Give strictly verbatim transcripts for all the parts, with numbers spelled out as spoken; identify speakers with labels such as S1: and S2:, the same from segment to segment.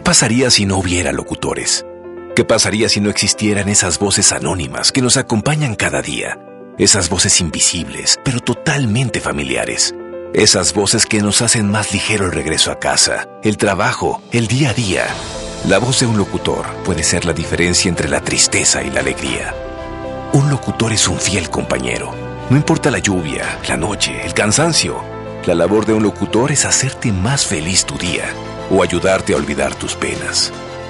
S1: pasaría si no hubiera locutores? ¿Qué pasaría si no existieran esas voces anónimas que nos acompañan cada día? Esas voces invisibles, pero totalmente familiares. Esas voces que nos hacen más ligero el regreso a casa, el trabajo, el día a día. La voz de un locutor puede ser la diferencia entre la tristeza y la alegría. Un locutor es un fiel compañero. No importa la lluvia, la noche, el cansancio. La labor de un locutor es hacerte más feliz tu día o ayudarte a olvidar tus penas.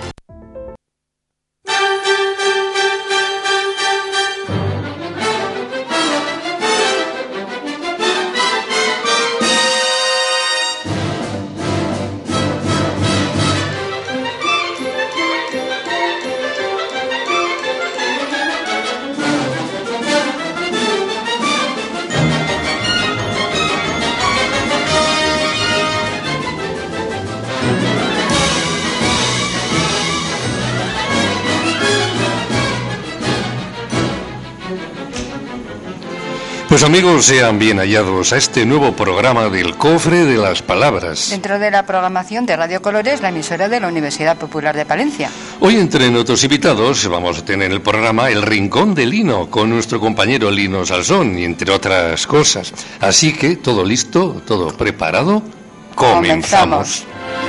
S2: Pues amigos, sean bien hallados a este nuevo programa del Cofre de las Palabras.
S3: Dentro de la programación de Radio Colores, la emisora de la Universidad Popular de Palencia.
S2: Hoy, entre nuestros invitados, vamos a tener en el programa El Rincón de Lino, con nuestro compañero Lino Salsón, y entre otras cosas. Así que, todo listo, todo preparado, comenzamos. comenzamos.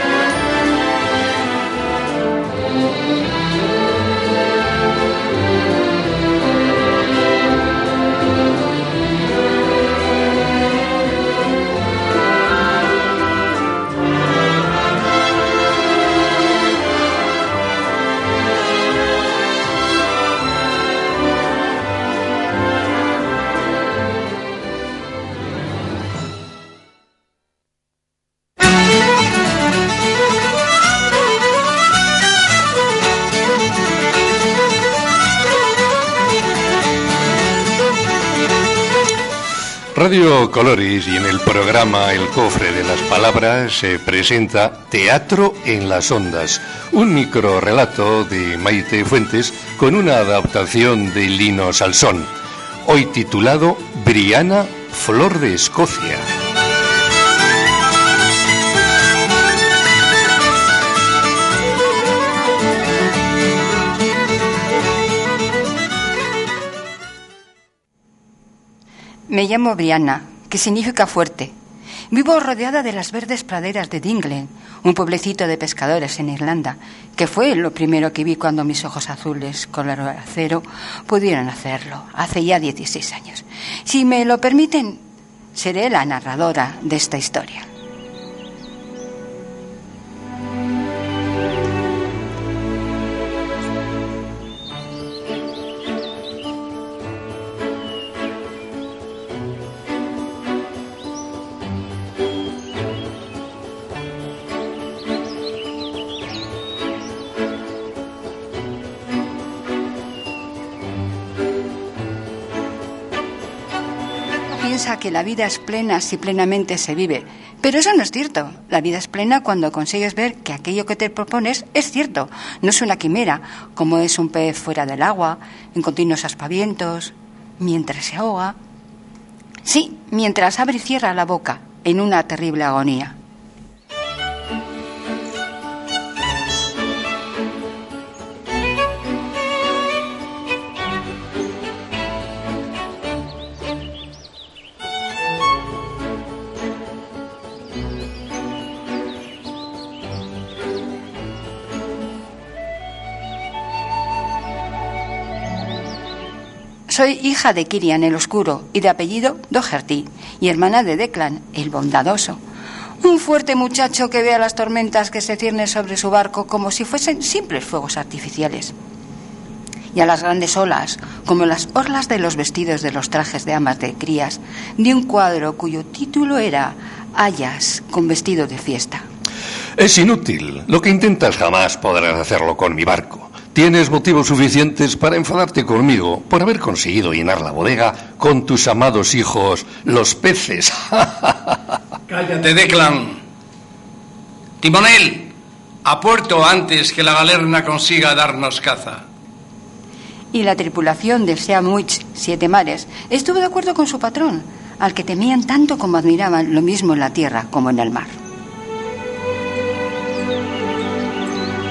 S2: Radio Colores, y en el programa El Cofre de las Palabras se presenta Teatro en las Ondas, un microrrelato de Maite Fuentes con una adaptación de Lino Salsón, hoy titulado Briana, Flor de Escocia.
S3: Me llamo Brianna, que significa fuerte. Vivo rodeada de las verdes praderas de Dingle, un pueblecito de pescadores en Irlanda, que fue lo primero que vi cuando mis ojos azules, color acero, pudieron hacerlo, hace ya dieciséis años. Si me lo permiten, seré la narradora de esta historia. Piensa que la vida es plena si plenamente se vive, pero eso no es cierto. La vida es plena cuando consigues ver que aquello que te propones es cierto, no es una quimera, como es un pez fuera del agua, en continuos aspavientos, mientras se ahoga. Sí, mientras abre y cierra la boca, en una terrible agonía. Soy hija de Kirian el Oscuro y de apellido Doherty, y hermana de Declan el Bondadoso. Un fuerte muchacho que ve a las tormentas que se ciernen sobre su barco como si fuesen simples fuegos artificiales. Y a las grandes olas, como las orlas de los vestidos de los trajes de amas de crías, de un cuadro cuyo título era Hayas con vestido de fiesta.
S2: Es inútil. Lo que intentas jamás podrás hacerlo con mi barco. Tienes motivos suficientes para enfadarte conmigo por haber conseguido llenar la bodega con tus amados hijos, los peces.
S4: Cállate, Declan. Timonel, a puerto antes que la galerna consiga darnos caza.
S3: Y la tripulación del Seamwich Siete Mares estuvo de acuerdo con su patrón, al que temían tanto como admiraban, lo mismo en la tierra como en el mar.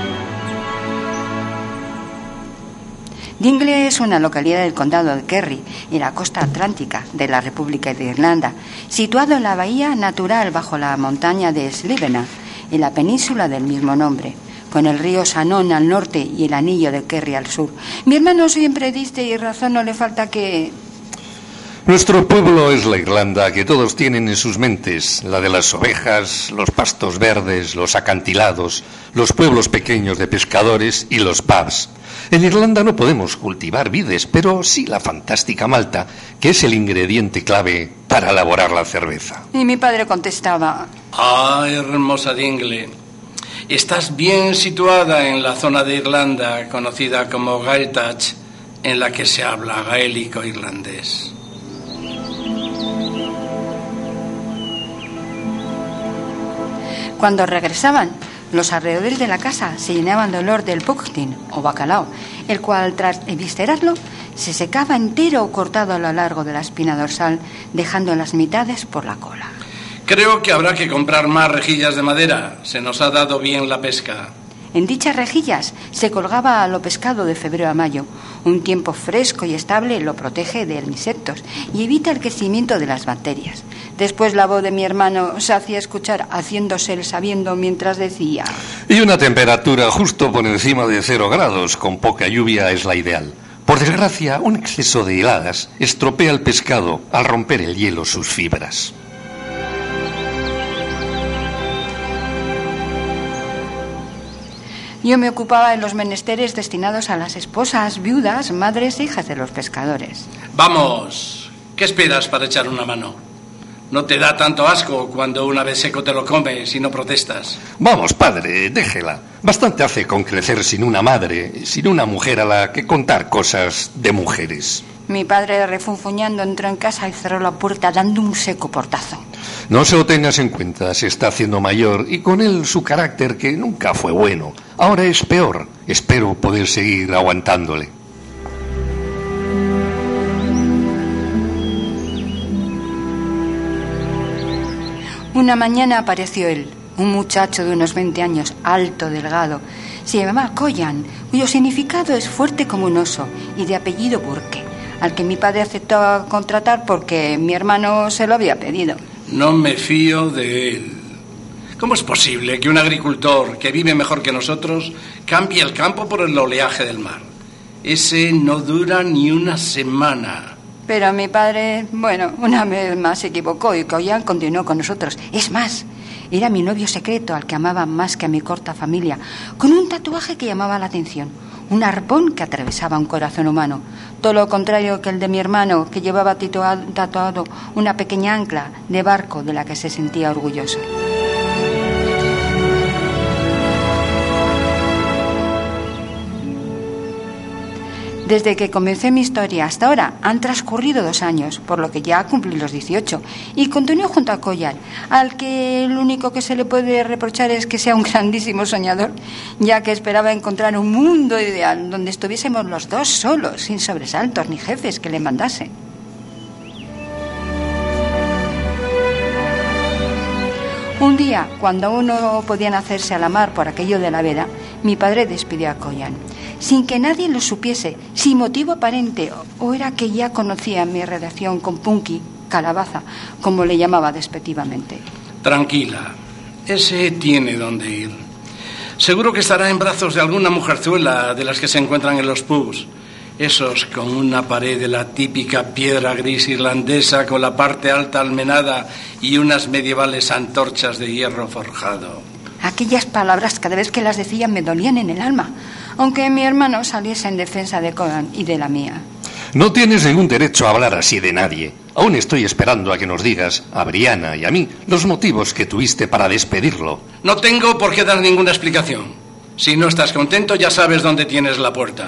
S3: Dingle es una localidad del condado de Kerry, en la costa atlántica de la República de Irlanda, situado en la bahía natural bajo la montaña de Slievenage, en la península del mismo nombre, con el río Shannon al norte y el anillo de Kerry al sur. Mi hermano siempre dice, y razón no le falta, que...
S2: Nuestro pueblo es la Irlanda que todos tienen en sus mentes, la de las ovejas, los pastos verdes, los acantilados, los pueblos pequeños de pescadores y los pubs. En Irlanda no podemos cultivar vides, pero sí la fantástica malta, que es el ingrediente clave para elaborar la cerveza.
S3: Y mi padre contestaba...
S4: Ah, hermosa Dingle, estás bien situada en la zona de Irlanda conocida como Gaeltacht, en la que se habla gaélico irlandés.
S3: Cuando regresaban, los alrededores de la casa se llenaban de olor del puchtin, o bacalao, el cual, tras eviscerarlo, se secaba entero o cortado a lo largo de la espina dorsal, dejando en las mitades por la cola.
S4: Creo que habrá que comprar más rejillas de madera. Se nos ha dado bien la pesca.
S3: En dichas rejillas se colgaba lo pescado de febrero a mayo. Un tiempo fresco y estable lo protege de insectos y evita el crecimiento de las bacterias. Después la voz de mi hermano se hacía escuchar haciéndose el sabiendo mientras decía...
S2: Y una temperatura justo por encima de cero grados, con poca lluvia, es la ideal. Por desgracia, un exceso de heladas estropea el pescado al romper el hielo sus fibras.
S3: Yo me ocupaba en los menesteres destinados a las esposas, viudas, madres e hijas de los pescadores.
S4: Vamos, ¿qué esperas para echar una mano? ¿No te da tanto asco cuando una vez seco te lo comes y no protestas?
S2: Vamos, padre, déjela. Bastante hace con crecer sin una madre, sin una mujer a la que contar cosas de mujeres.
S3: Mi padre, refunfuñando, entró en casa y cerró la puerta dando un seco portazo.
S2: No se lo tengas en cuenta, se está haciendo mayor y con él su carácter, que nunca fue bueno. Ahora es peor. Espero poder seguir aguantándole.
S3: Una mañana apareció él, un muchacho de unos veinte años, alto, delgado. Se llamaba Collan, cuyo significado es fuerte como un oso, y de apellido Burke, al que mi padre aceptó contratar porque mi hermano se lo había pedido.
S4: No me fío de él. ¿Cómo es posible que un agricultor que vive mejor que nosotros cambie el campo por el oleaje del mar? Ese no dura ni una semana.
S3: Pero mi padre, bueno, una vez más se equivocó y Collan continuó con nosotros. Es más, era mi novio secreto al que amaba más que a mi corta familia, con un tatuaje que llamaba la atención, un arpón que atravesaba un corazón humano. Todo lo contrario que el de mi hermano, que llevaba tatuado una pequeña ancla de barco de la que se sentía orgulloso. Desde que comencé mi historia hasta ahora han transcurrido dos años, por lo que ya cumplí los dieciocho, y continúo junto a Collan, al que lo único que se le puede reprochar es que sea un grandísimo soñador, ya que esperaba encontrar un mundo ideal donde estuviésemos los dos solos, sin sobresaltos ni jefes que le mandasen. Un día, cuando aún no podían hacerse a la mar por aquello de la veda, mi padre despidió a Collan, sin que nadie lo supiese, sin motivo aparente, o era que ya conocía mi relación con Punky, Calabaza, como le llamaba despectivamente.
S4: Tranquila, ese tiene dónde ir. Seguro que estará en brazos de alguna mujerzuela de las que se encuentran en los pubs. Esos con una pared de la típica piedra gris irlandesa con la parte alta almenada y unas medievales antorchas de hierro forjado.
S3: Aquellas palabras, cada vez que las decía, me dolían en el alma, aunque mi hermano saliese en defensa de Collan y de la mía.
S2: No tienes ningún derecho a hablar así de nadie. Aún estoy esperando a que nos digas, a Brianna y a mí, los motivos que tuviste para despedirlo.
S4: No tengo por qué dar ninguna explicación. Si no estás contento, ya sabes dónde tienes la puerta.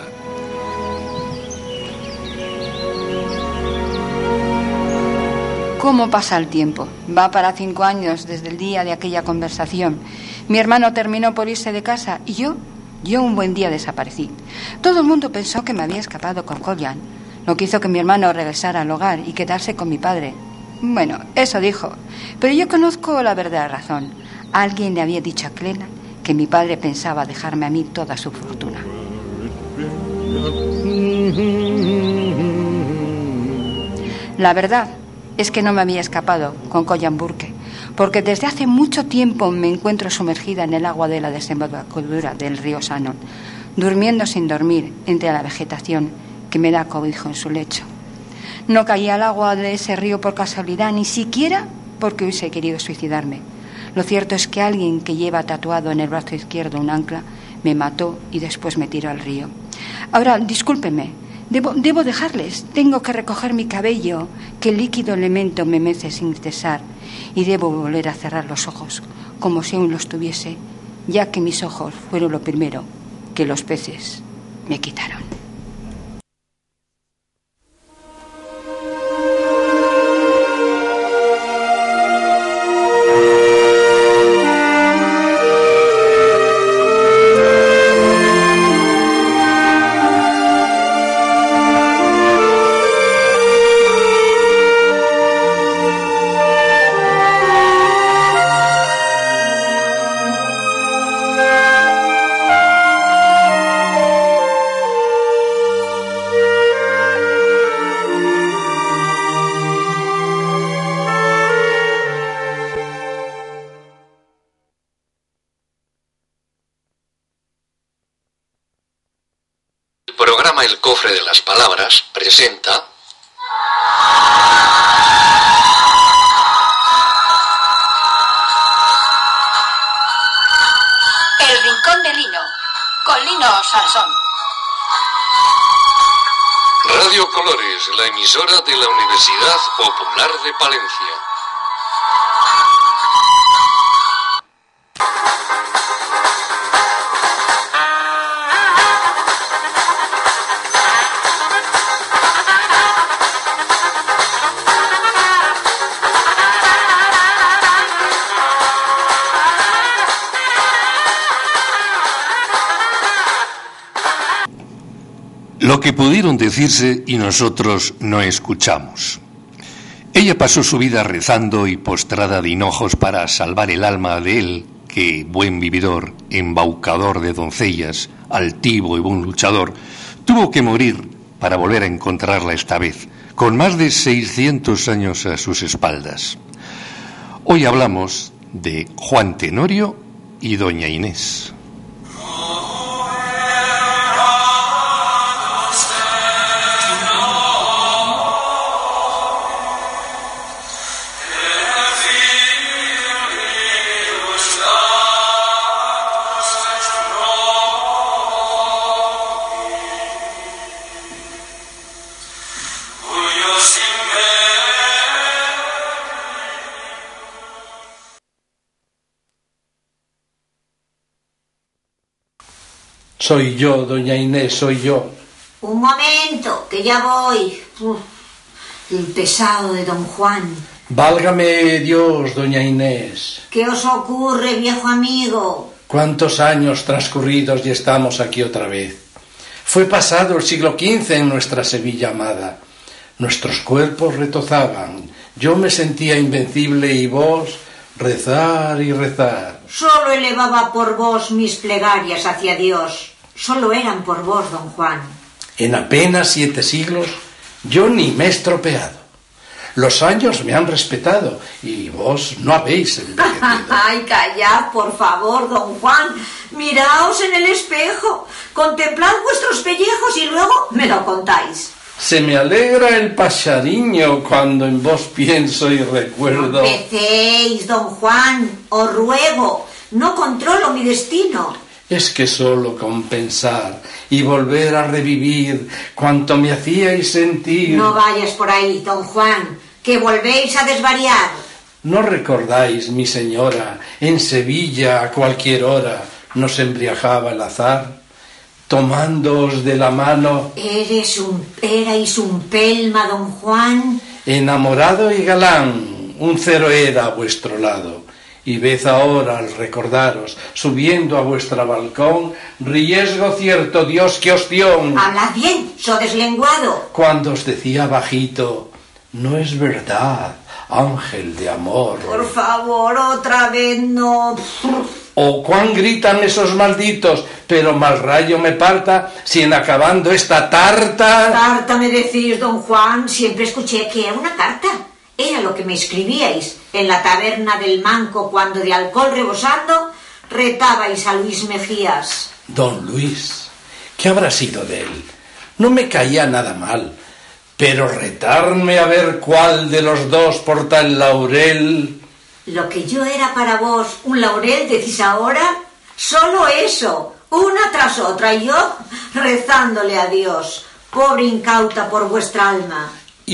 S3: ¿Cómo pasa el tiempo? Va para cinco años desde el día de aquella conversación. Mi hermano terminó por irse de casa y yo, yo un buen día desaparecí. Todo el mundo pensó que me había escapado con Collan. No quiso que mi hermano regresara al hogar y quedarse con mi padre. Bueno, eso dijo. Pero yo conozco la verdadera razón. Alguien le había dicho a Clena que mi padre pensaba dejarme a mí toda su fortuna. La verdad es que no me había escapado con Collan Burke, porque desde hace mucho tiempo me encuentro sumergida en el agua de la desembocadura del río Shannon, durmiendo sin dormir entre la vegetación que me da cobijo en su lecho. No caí al agua de ese río por casualidad, ni siquiera porque hubiese querido suicidarme. Lo cierto es que alguien que lleva tatuado en el brazo izquierdo un ancla me mató y después me tiró al río. Ahora, discúlpenme, debo, debo dejarles. Tengo que recoger mi cabello, que el líquido elemento me mece sin cesar, y debo volver a cerrar los ojos, como si aún los tuviese, ya que mis ojos fueron lo primero que los peces me quitaron.
S2: El Cofre de las Palabras presenta
S3: El Rincón de Lino, con Lino Sansón.
S2: Radio Colores, la emisora de la Universidad Popular de Palencia. Lo que pudieron decirse y nosotros no escuchamos. Ella pasó su vida rezando y postrada de hinojos para salvar el alma de él, que, buen vividor, embaucador de doncellas, altivo y buen luchador, tuvo que morir para volver a encontrarla esta vez, con más de seiscientos años a sus espaldas. Hoy hablamos de Juan Tenorio y doña Inés.
S4: Soy yo, doña Inés, soy yo.
S5: Un momento, que ya voy. Uf, el pesado de don Juan.
S4: Válgame Dios, doña Inés.
S5: ¿Qué os ocurre, viejo amigo?
S4: ¿Cuántos años transcurridos y estamos aquí otra vez? Fue pasado el siglo quince en nuestra Sevilla amada. Nuestros cuerpos retozaban. Yo me sentía invencible y vos rezar y rezar.
S5: Solo elevaba por vos mis plegarias hacia Dios. Solo eran por vos, don Juan.
S4: En apenas siete siglos yo ni me he estropeado. Los años me han respetado y vos no habéis envejecido.
S5: Ay, callad, por favor, don Juan. Miraos en el espejo, contemplad vuestros pellejos y luego me lo contáis.
S4: Se me alegra el paxariño cuando en vos pienso y recuerdo.
S5: No empecéis, don Juan, os ruego, no controlo mi destino.
S4: Es que solo con pensar y volver a revivir cuanto me hacíais sentir.
S5: No vayas por ahí, don Juan, que volvéis a desvariar.
S4: ¿No recordáis, mi señora, en Sevilla a cualquier hora nos embriagaba el azar, tomándoos de la mano?
S5: Eres un, erais un pelma, don Juan.
S4: Enamorado y galán, un cero era a vuestro lado. Y ved ahora, al recordaros, subiendo a vuestra balcón, riesgo cierto, Dios que os dio.
S5: Hablad bien, so deslenguado.
S4: Cuando os decía bajito, no es verdad, ángel de amor.
S5: Por favor, otra vez no.
S4: O cuán gritan esos malditos, pero mal rayo me parta si en acabando esta tarta...
S5: Tarta me decís, don Juan, siempre escuché que era una carta. Era lo que me escribíais en la taberna del Manco cuando de alcohol rebosando retabais a Luis Mejías.
S4: Don Luis, ¿qué habrá sido de él? No me caía nada mal, pero retarme a ver cuál de los dos porta el laurel...
S5: Lo que yo era para vos un laurel, decís ahora, solo eso, una tras otra, y yo rezándole a Dios, pobre incauta por vuestra alma.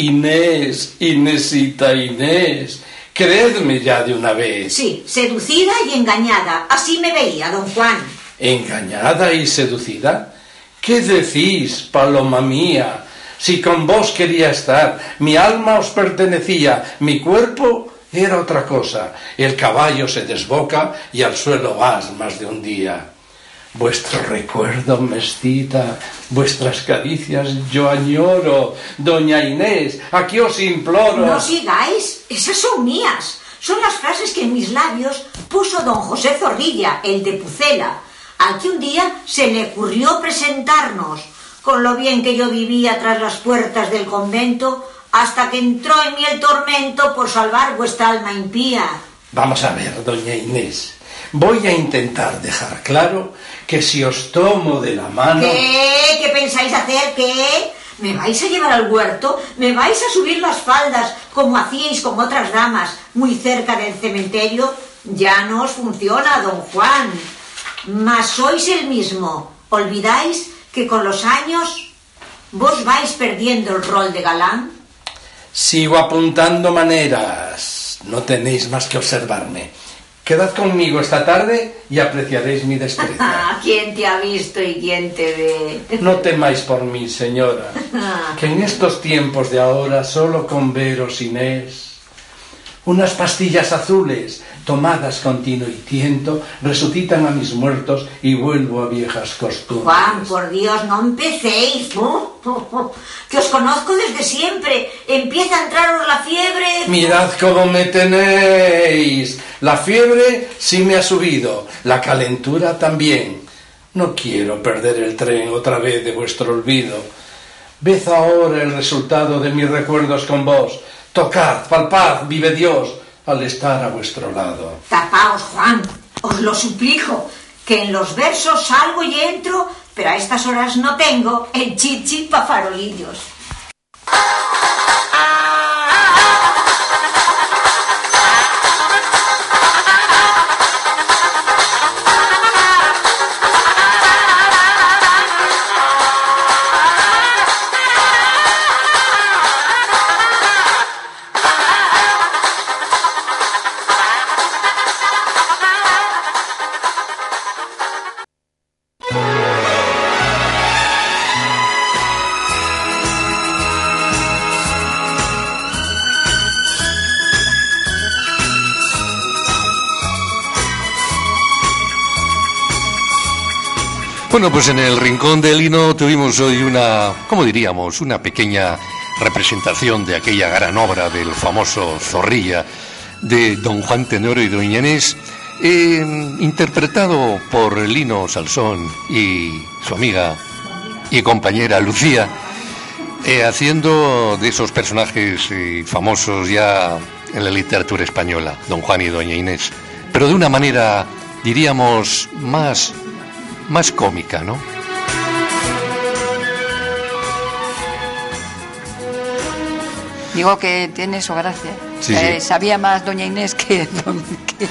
S4: Inés, Inésita, Inés, creedme ya de una vez.
S5: Sí, seducida y engañada, así me veía, don Juan.
S4: ¿Engañada y seducida? ¿Qué decís, paloma mía? Si con vos quería estar, mi alma os pertenecía, mi cuerpo era otra cosa. El caballo se desboca y al suelo vas más de un día. Vuestro recuerdo, mestita, vuestras caricias yo añoro. Doña Inés, aquí os imploro.
S5: No sigáis, esas son mías. Son las frases que en mis labios puso don José Zorrilla, el de Pucela, al que un día se le ocurrió presentarnos, con lo bien que yo vivía tras las puertas del convento, hasta que entró en mí el tormento por salvar vuestra alma impía.
S4: Vamos a ver, doña Inés, voy a intentar dejar claro que si os tomo de la mano...
S5: ¿Qué? ¿Qué pensáis hacer? ¿Qué? ¿Me vais a llevar al huerto? ¿Me vais a subir las faldas como hacíais con otras damas muy cerca del cementerio? Ya no os funciona, don Juan. Mas sois el mismo. ¿Olvidáis que con los años vos vais perdiendo el rol de galán?
S4: Sigo apuntando maneras. No tenéis más que observarme. Quedad conmigo esta tarde y apreciaréis mi destreza.
S5: ¿Quién te ha visto y quién te ve?
S4: No temáis por mí, señora, que en estos tiempos de ahora, solo con veros, Inés, unas pastillas azules tomadas con tino y tiento resucitan a mis muertos y vuelvo a viejas costumbres.
S5: Juan, por Dios, no empecéis. Que os conozco desde siempre. Empieza a entraros la fiebre.
S4: Mirad cómo me tenéis. La fiebre sí me ha subido, la calentura también. No quiero perder el tren otra vez de vuestro olvido. Ved ahora el resultado de mis recuerdos con vos. Tocad, palpad, vive Dios, al estar a vuestro lado.
S5: Tapaos, Juan, os lo suplico, que en los versos salgo y entro, pero a estas horas no tengo el chichi pa' farolillos.
S2: Bueno, pues en el Rincón del Lino tuvimos hoy una, ¿cómo diríamos?, una pequeña representación de aquella gran obra del famoso Zorrilla de don Juan Tenorio y doña Inés, eh, interpretado por Lino Salsón y su amiga y compañera Lucía, eh, haciendo de esos personajes eh, famosos ya en la literatura española, don Juan y doña Inés, pero de una manera, diríamos, más... más cómica, ¿no?
S3: Digo que tiene su gracia.
S2: Sí,
S3: eh,
S2: sí.
S3: Sabía más doña Inés que don... Que...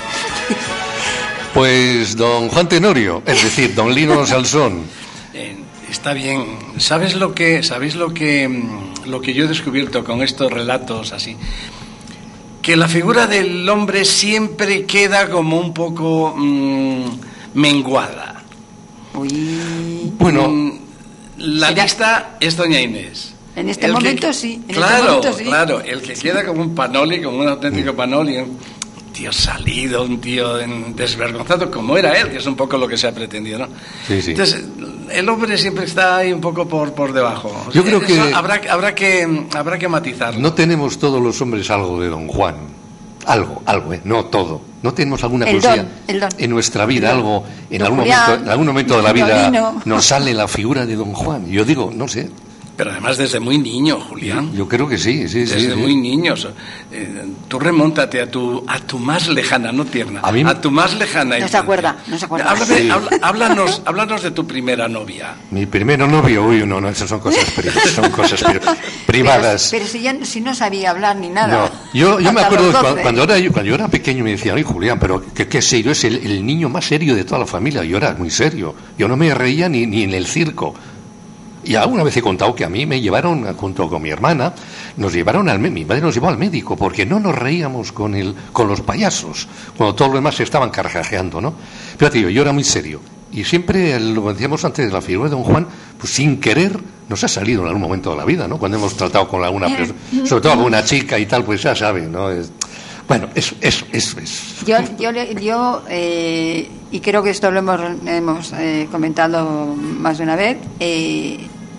S2: Pues don Juan Tenorio, es decir, don Lino Salsón.
S4: Eh, está bien. ¿Sabes lo que, sabéis lo que, lo que yo he descubierto con estos relatos así? Que la figura del hombre siempre queda como un poco mmm, menguada.
S3: Uy.
S2: Bueno,
S4: la
S3: Será...
S4: lista es doña Inés.
S3: En este
S4: El
S3: momento
S4: que...
S3: sí. En
S4: claro,
S3: este momento, sí.
S4: claro. El que queda como un panoli, como un auténtico panoli, un tío salido, un tío desvergonzado, como era él, que es un poco lo que se ha pretendido, ¿no?
S2: Sí, sí.
S4: Entonces, el hombre siempre está ahí un poco por, por debajo.
S2: Yo creo que...
S4: Eso habrá, habrá que habrá que matizarlo.
S2: No tenemos todos los hombres algo de don Juan. Algo, algo, ¿eh? No todo. ¿No tenemos alguna
S3: el
S2: cosilla
S3: don, el don.
S2: en nuestra vida, algo, en
S3: Don
S2: algún,
S3: Julián,
S2: momento, en algún momento de la vida
S3: Dolino.
S2: nos sale la figura de Don Juan? Yo digo, no sé.
S4: Pero además desde muy niño, Julián.
S2: Yo creo que sí, sí,
S4: Desde
S2: sí. sí.
S4: muy niños. Eh, tú remóntate a tu a tu más lejana, no tierna,
S2: A, mí,
S4: a tu más lejana.
S3: No se acuerda, no se acuerda.
S4: Háblame,
S2: Sí.
S4: habla- háblanos, háblanos de tu primera novia.
S2: Mi primer novio, uy, no, no, esas son cosas, pri- son cosas pri- privadas.
S3: Pero, pero si, ya, si no sabía hablar ni nada.
S2: No, yo, yo me
S3: Hasta
S2: acuerdo
S3: los
S2: cuando,
S3: doce.
S2: cuando, era, yo, cuando yo era pequeño me decían, oye Julián, pero qué, qué serio, es el, el niño más serio de toda la familia. Yo era muy serio, yo no me reía ni, ni en el circo. Y alguna vez he contado que a mí me llevaron, junto con mi hermana, nos llevaron al médico, mi madre nos llevó al médico, porque no nos reíamos con, el, con los payasos, cuando todos los demás se estaban carcajeando, ¿no? Pero tío, yo era muy serio. Y siempre, lo decíamos antes de la figura de Don Juan, pues sin querer nos ha salido en algún momento de la vida, ¿no? Cuando hemos tratado con alguna persona, sobre todo con una chica y tal, pues ya saben, ¿no? Es, bueno, eso, eso, eso es.
S3: Yo, yo, le- yo eh, y creo que esto lo hemos, hemos eh, comentado más de una vez, eh,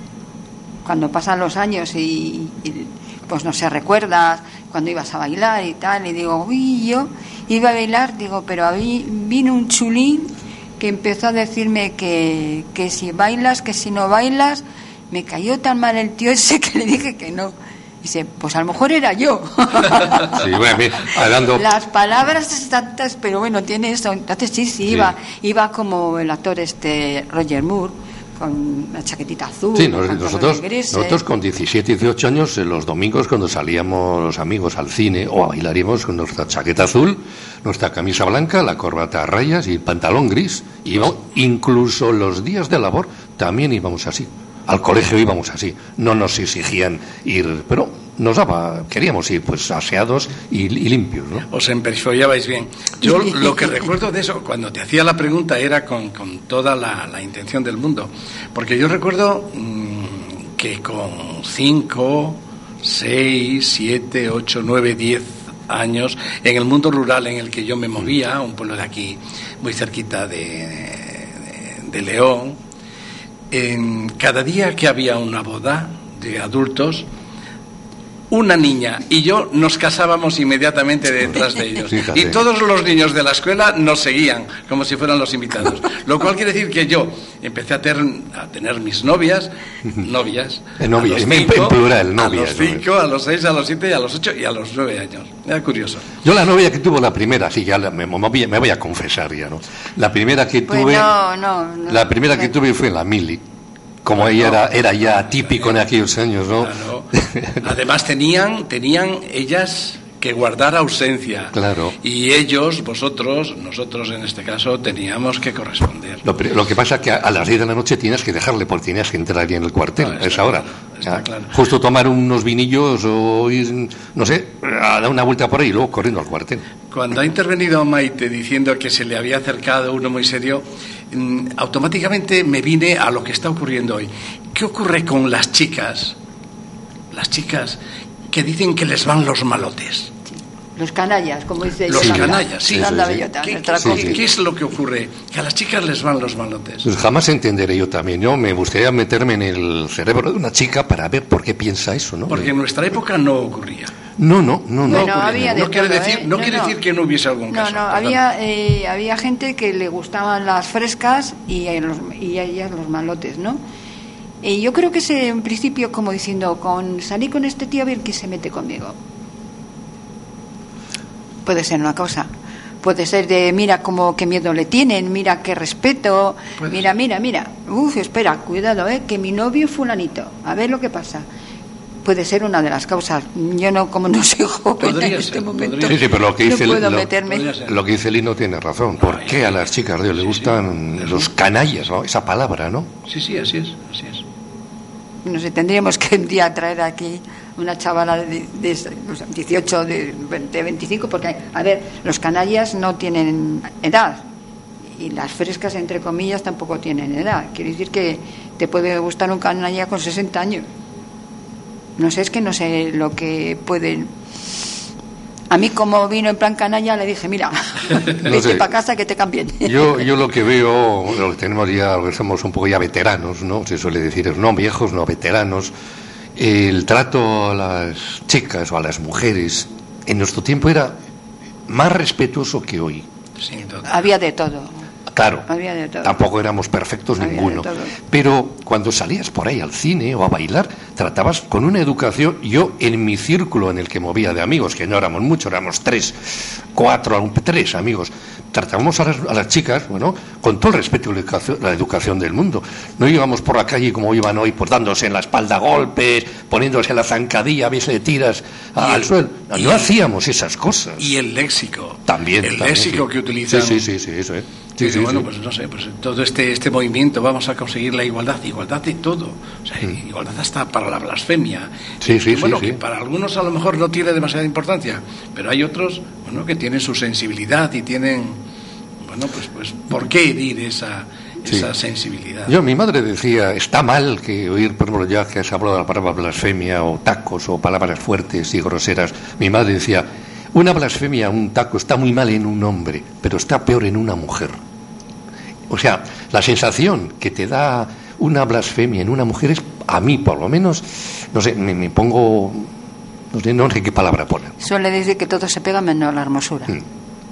S3: cuando pasan los años y, y, pues no se recuerdas cuando ibas a bailar y tal, y digo, uy, yo iba a bailar, digo, pero a mí vino un chulín que empezó a decirme que, que si bailas, que si no bailas, me cayó tan mal el tío ese que le dije que no. Dice, pues a lo mejor era yo.
S2: Sí, bueno, mira, hablando...
S3: Las palabras exactas, pero bueno, tiene eso. Entonces sí, sí,
S2: Sí.
S3: iba iba como el actor este Roger Moore, con la chaquetita azul.
S2: Sí,
S3: los
S2: nos-
S3: pantalones
S2: nosotros,
S3: grises.
S2: nosotros con diecisiete, dieciocho años, eh, los domingos cuando salíamos los amigos al cine o a bailaríamos con nuestra chaqueta azul, nuestra camisa blanca, la corbata a rayas y el pantalón gris. Y íbamos- incluso los días de labor también íbamos así. Al colegio íbamos así. No nos exigían ir, pero nos daba, queríamos ir pues aseados y, y limpios, ¿no?
S4: Os emperfollabais bien. Yo lo que recuerdo de eso, cuando te hacía la pregunta, era con, con toda la, la intención del mundo. Porque yo recuerdo mmm, que con cinco, seis, siete, ocho, nueve, diez años, en el mundo rural en el que yo me movía, un pueblo de aquí, muy cerquita de, de, de León, en cada día que había una boda de adultos, una niña y yo nos casábamos inmediatamente detrás de ellos.
S2: Fíjate.
S4: Y todos los niños de la escuela nos seguían, como si fueran los invitados. Lo cual quiere decir que yo empecé a, ter, a tener mis novias, novias,
S2: Eh, novia,
S4: a los
S2: en- en
S4: cinco,
S2: plural,
S4: a
S2: novias,
S4: los cinco, a los seis, a los siete, y a los ocho y a los nueve años. Era curioso.
S2: Yo la novia que tuvo la primera, sí, ya la- me, me voy, me voy a confesar ya, ¿no? La primera que
S3: Pues
S2: tuve,
S3: no, no, no.
S2: la primera que tuve fue la Mili. Como ella era, era ya típico en aquellos años, ¿no?
S4: Claro. Además tenían, tenían ellas que guardar ausencia.
S2: Claro.
S4: Y ellos, vosotros, nosotros en este caso, teníamos que corresponder.
S2: Lo, pri- lo que pasa es que a, a las diez de la noche tienes que dejarle porque tienes que entrar ahí en el cuartel
S4: No,
S2: a
S4: está
S2: esa hora.
S4: claro, está
S2: Ya,
S4: claro.
S2: Justo tomar unos vinillos o ir, no sé, a dar una vuelta por ahí y luego corriendo al cuartel.
S4: Cuando ha intervenido Maite diciendo que se le había acercado uno muy serio, mm, automáticamente me vine a lo que está ocurriendo hoy. ¿Qué ocurre con las chicas? Las chicas que dicen que les van los malotes.
S3: Los canallas, como dice
S4: Los
S3: Yolanda.
S4: canallas, sí,
S3: Yolanda
S2: sí, sí.
S3: Bellota,
S4: ¿Qué,
S3: nuestra
S4: qué-
S2: Sí,
S3: compi.
S2: sí.
S4: qué es lo que ocurre? Que a las chicas les van los malotes.
S2: Pues jamás entenderé yo también. Yo me gustaría meterme en el cerebro de una chica para ver por qué piensa eso, ¿no?
S4: Porque en nuestra época no ocurría.
S2: No, no, no, no.
S3: Bueno,
S4: ocurría.
S3: había de
S4: No quiere
S3: todo,
S4: decir-
S3: ¿eh?
S4: no quiere decir que no hubiese algún
S3: no,
S4: caso,
S3: No,
S4: perdón.
S3: había, eh, había gente que le gustaban las frescas y a, los, y a ellas los malotes, ¿no? Y yo creo que es en principio como diciendo, con salí con este tío a ver quién se mete conmigo. Puede ser una cosa. Puede ser de, mira cómo qué miedo le tienen, mira qué respeto,
S4: Puede
S3: mira,
S4: ser.
S3: mira, mira. Uf, espera, cuidado, eh, que mi novio es fulanito. A ver lo que pasa. Puede ser una de las causas. Yo no, como no soy joven
S4: Podría
S3: en
S4: ser,
S3: este momento,
S4: podría
S2: Sí, sí, pero lo que
S3: no
S2: dice,
S3: puedo
S2: lo,
S3: meterme.
S4: podría ser.
S2: lo que dice Lino tiene razón. ¿Por qué a las chicas de hoy les gustan los canallas, ¿no? Esa palabra, ¿no?
S4: Sí, sí, así es, así es.
S3: No sé, tendríamos que un día traer aquí una chavala de, de, o sea, dieciocho, de, de veinticinco, porque, a ver, los canallas no tienen edad y las frescas, entre comillas, tampoco tienen edad. Quiere decir que te puede gustar un canalla con sesenta años. No sé, es que no sé lo que pueden... A mí, como vino en plan canalla, le dije, mira, vete
S2: sé.
S3: para casa que te cambien.
S2: Yo, yo lo que veo, lo que tenemos ya, lo que somos un poco ya veteranos, ¿no? Se suele decir, no viejos, no veteranos. El trato a las chicas o a las mujeres en nuestro tiempo era más respetuoso que hoy.
S4: Sin duda.
S3: Había de todo.
S2: Claro,
S3: Había de todo.
S2: tampoco éramos perfectos
S3: Había
S2: ninguno,
S3: de todo.
S2: pero cuando salías por ahí al cine o a bailar, tratabas con una educación. Yo, en mi círculo en el que movía de amigos, que no éramos muchos, éramos tres, cuatro, tres amigos, tratábamos a las, a las chicas, bueno, con todo el respeto y la educación, la educación del mundo. No íbamos por la calle como iban hoy, pues dándose en la espalda golpes, poniéndose la zancadilla, a veces le tiras a, al
S4: el,
S2: suelo. No, no
S4: el,
S2: hacíamos esas cosas.
S4: Y el léxico.
S2: También.
S4: El
S2: también,
S4: léxico
S2: sí.
S4: que utilizan.
S2: Sí, sí, sí, sí, eso, ¿eh? Sí, sí,
S4: bueno,
S2: sí.
S4: pues no sé, pues todo este este movimiento vamos a conseguir la igualdad, igualdad de todo, o sea,
S2: Mm.
S4: igualdad hasta para la blasfemia.
S2: Sí, sí,
S4: y, bueno,
S2: sí,
S4: que
S2: sí.
S4: para algunos a lo mejor no tiene demasiada importancia, pero hay otros, bueno, que tienen su sensibilidad y tienen, bueno, pues pues ¿por qué herir esa
S2: Sí.
S4: esa sensibilidad?
S2: Yo, mi madre decía, está mal que oír, por ejemplo, ya que has hablado de la palabra blasfemia o tacos o palabras fuertes y groseras, mi madre decía, una blasfemia, un taco está muy mal en un hombre, pero está peor en una mujer. O sea, la sensación que te da una blasfemia en una mujer es, a mí por lo menos, no sé, me, me pongo, no sé, no sé qué palabra poner.
S3: Suele decir que todo se pega menos la hermosura.
S2: Mm.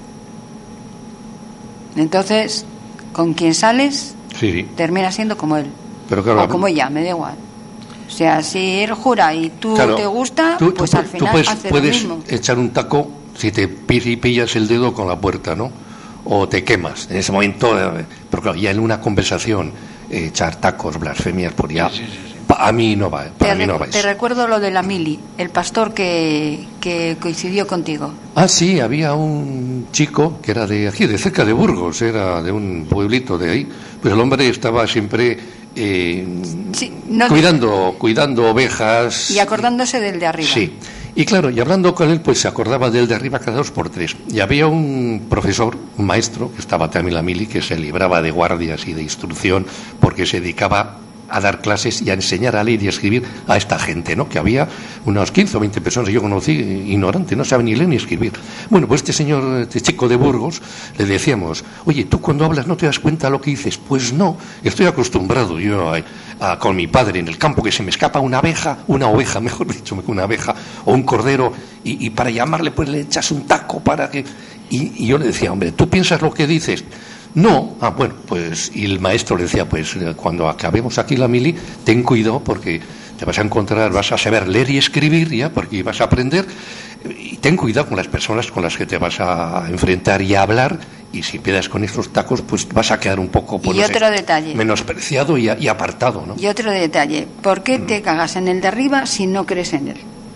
S3: Entonces, con quien sales,
S2: Sí, sí.
S3: termina siendo como él.
S2: Pero claro,
S3: o como ella, me da igual. O sea, si él jura y tú
S2: claro,
S3: te gusta,
S2: tú-
S3: pues
S2: tú-
S3: al
S2: tú
S3: final
S2: puedes,
S3: hace
S2: puedes
S3: lo mismo.
S2: echar un taco si te pi- pillas el dedo con la puerta, ¿no? O te quemas. En ese momento, eh, pero claro, ya en una conversación, eh, echar tacos, blasfemias, por ya,
S4: Sí, sí, sí, sí.
S2: pa- a mí no va, para
S3: Te,
S2: mí no
S3: recu-
S2: va
S3: te
S2: eso.
S3: recuerdo lo de la Mili, el pastor que, que coincidió contigo.
S2: Ah, sí, había un chico que era de aquí, de cerca de Burgos, era de un pueblito de ahí. Pues el hombre estaba siempre eh,
S3: Sí, no-
S2: cuidando, cuidando ovejas.
S3: Y acordándose del de arriba.
S2: Sí. Y claro, y hablando con él, pues se acordaba del de arriba cada dos por tres. Y había un profesor, un maestro, que estaba también en la mili, que se libraba de guardias y de instrucción porque se dedicaba a dar clases y a enseñar a leer y a escribir a esta gente, ¿no? Que había unas quince o veinte personas que yo conocí ignorantes, no saben ni leer ni escribir. Bueno, pues este señor, este chico de Burgos, le decíamos, oye, ¿tú cuando hablas no te das cuenta de lo que dices? Pues no, estoy acostumbrado yo a, a, con mi padre en el campo, que se me escapa una abeja, una oveja, mejor dicho, una abeja, o un cordero, y, y para llamarle pues le echas un taco para que... Y, y yo le decía, hombre, ¿tú piensas lo que dices? No, ah, bueno, pues, y el maestro le decía, pues, cuando acabemos aquí la mili, ten cuidado porque te vas a encontrar, vas a saber leer y escribir ya, porque vas a aprender, y ten cuidado con las personas con las que te vas a enfrentar y a hablar, y si empiezas con estos tacos, pues vas a quedar un poco, pues,
S3: Y
S2: no
S3: otro
S2: sé,
S3: detalle.
S2: menospreciado y, y apartado, ¿no?
S3: Y otro detalle, ¿por qué te cagas en el de arriba si no crees en él?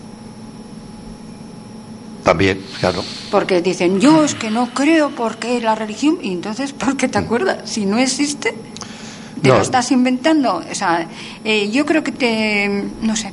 S2: También, claro.
S3: Porque dicen, yo es que no creo porque la religión, y entonces, ¿por qué te acuerdas? Si no existe, te
S2: No.
S3: lo estás inventando. O sea, eh, yo creo que te, no sé,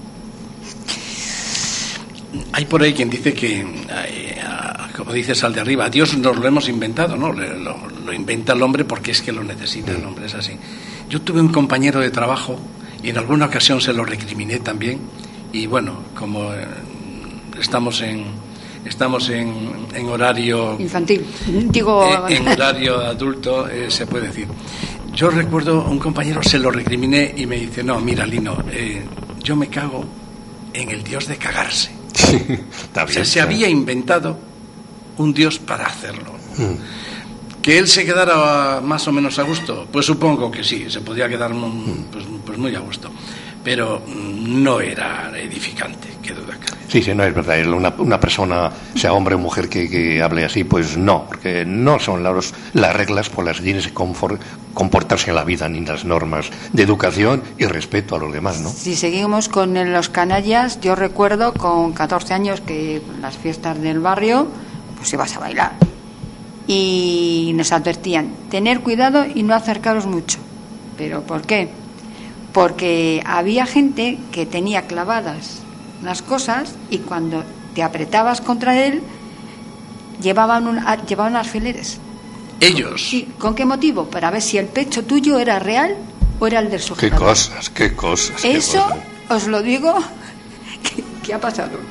S4: Hay por ahí quien dice que, eh, a- como dices al de arriba, a Dios nos lo hemos inventado, ¿no? Le- Lo, lo inventa el hombre porque es que lo necesita el hombre, es así. Yo tuve un compañero de trabajo y en alguna ocasión se lo recriminé también. Y bueno, como eh, estamos en estamos en, en horario
S3: infantil. Digo,
S4: eh, en horario adulto, eh, se puede decir. Yo recuerdo a un compañero, se lo recriminé y me dice, no, mira, Lino, eh, yo me cago en el Dios de cagarse.
S2: Está
S4: O sea,
S2: bien,
S4: se
S2: claro.
S4: había inventado un Dios para hacerlo.
S2: Mm.
S4: ¿Que él se quedara más o menos a gusto? Pues supongo que sí, se podía quedar mm, pues, pues muy a gusto. Pero mm, no era edificante, qué duda cabe.
S2: Sí, sí, no es verdad. Es Una, una persona, sea hombre o mujer, que, que hable así, pues no, porque no son las, las reglas por las que tienes que confor- comportarse en la vida, ni las normas de educación y respeto a los demás, ¿no?
S3: si seguimos con los canallas, yo recuerdo con catorce años que en las fiestas del barrio, pues ibas a bailar. Y nos advertían, tener cuidado y no acercaros mucho. ¿Pero por qué? Porque había gente que tenía clavadas las cosas y cuando te apretabas contra él, llevaban, un, a- llevaban alfileres.
S4: Ellos,
S3: Sí, ¿con qué motivo? Para ver si el pecho tuyo era real o era el del
S2: Qué
S3: sujetador.
S2: cosas, qué cosas. qué
S3: Eso
S2: cosas.
S3: os lo digo que, que ha pasado.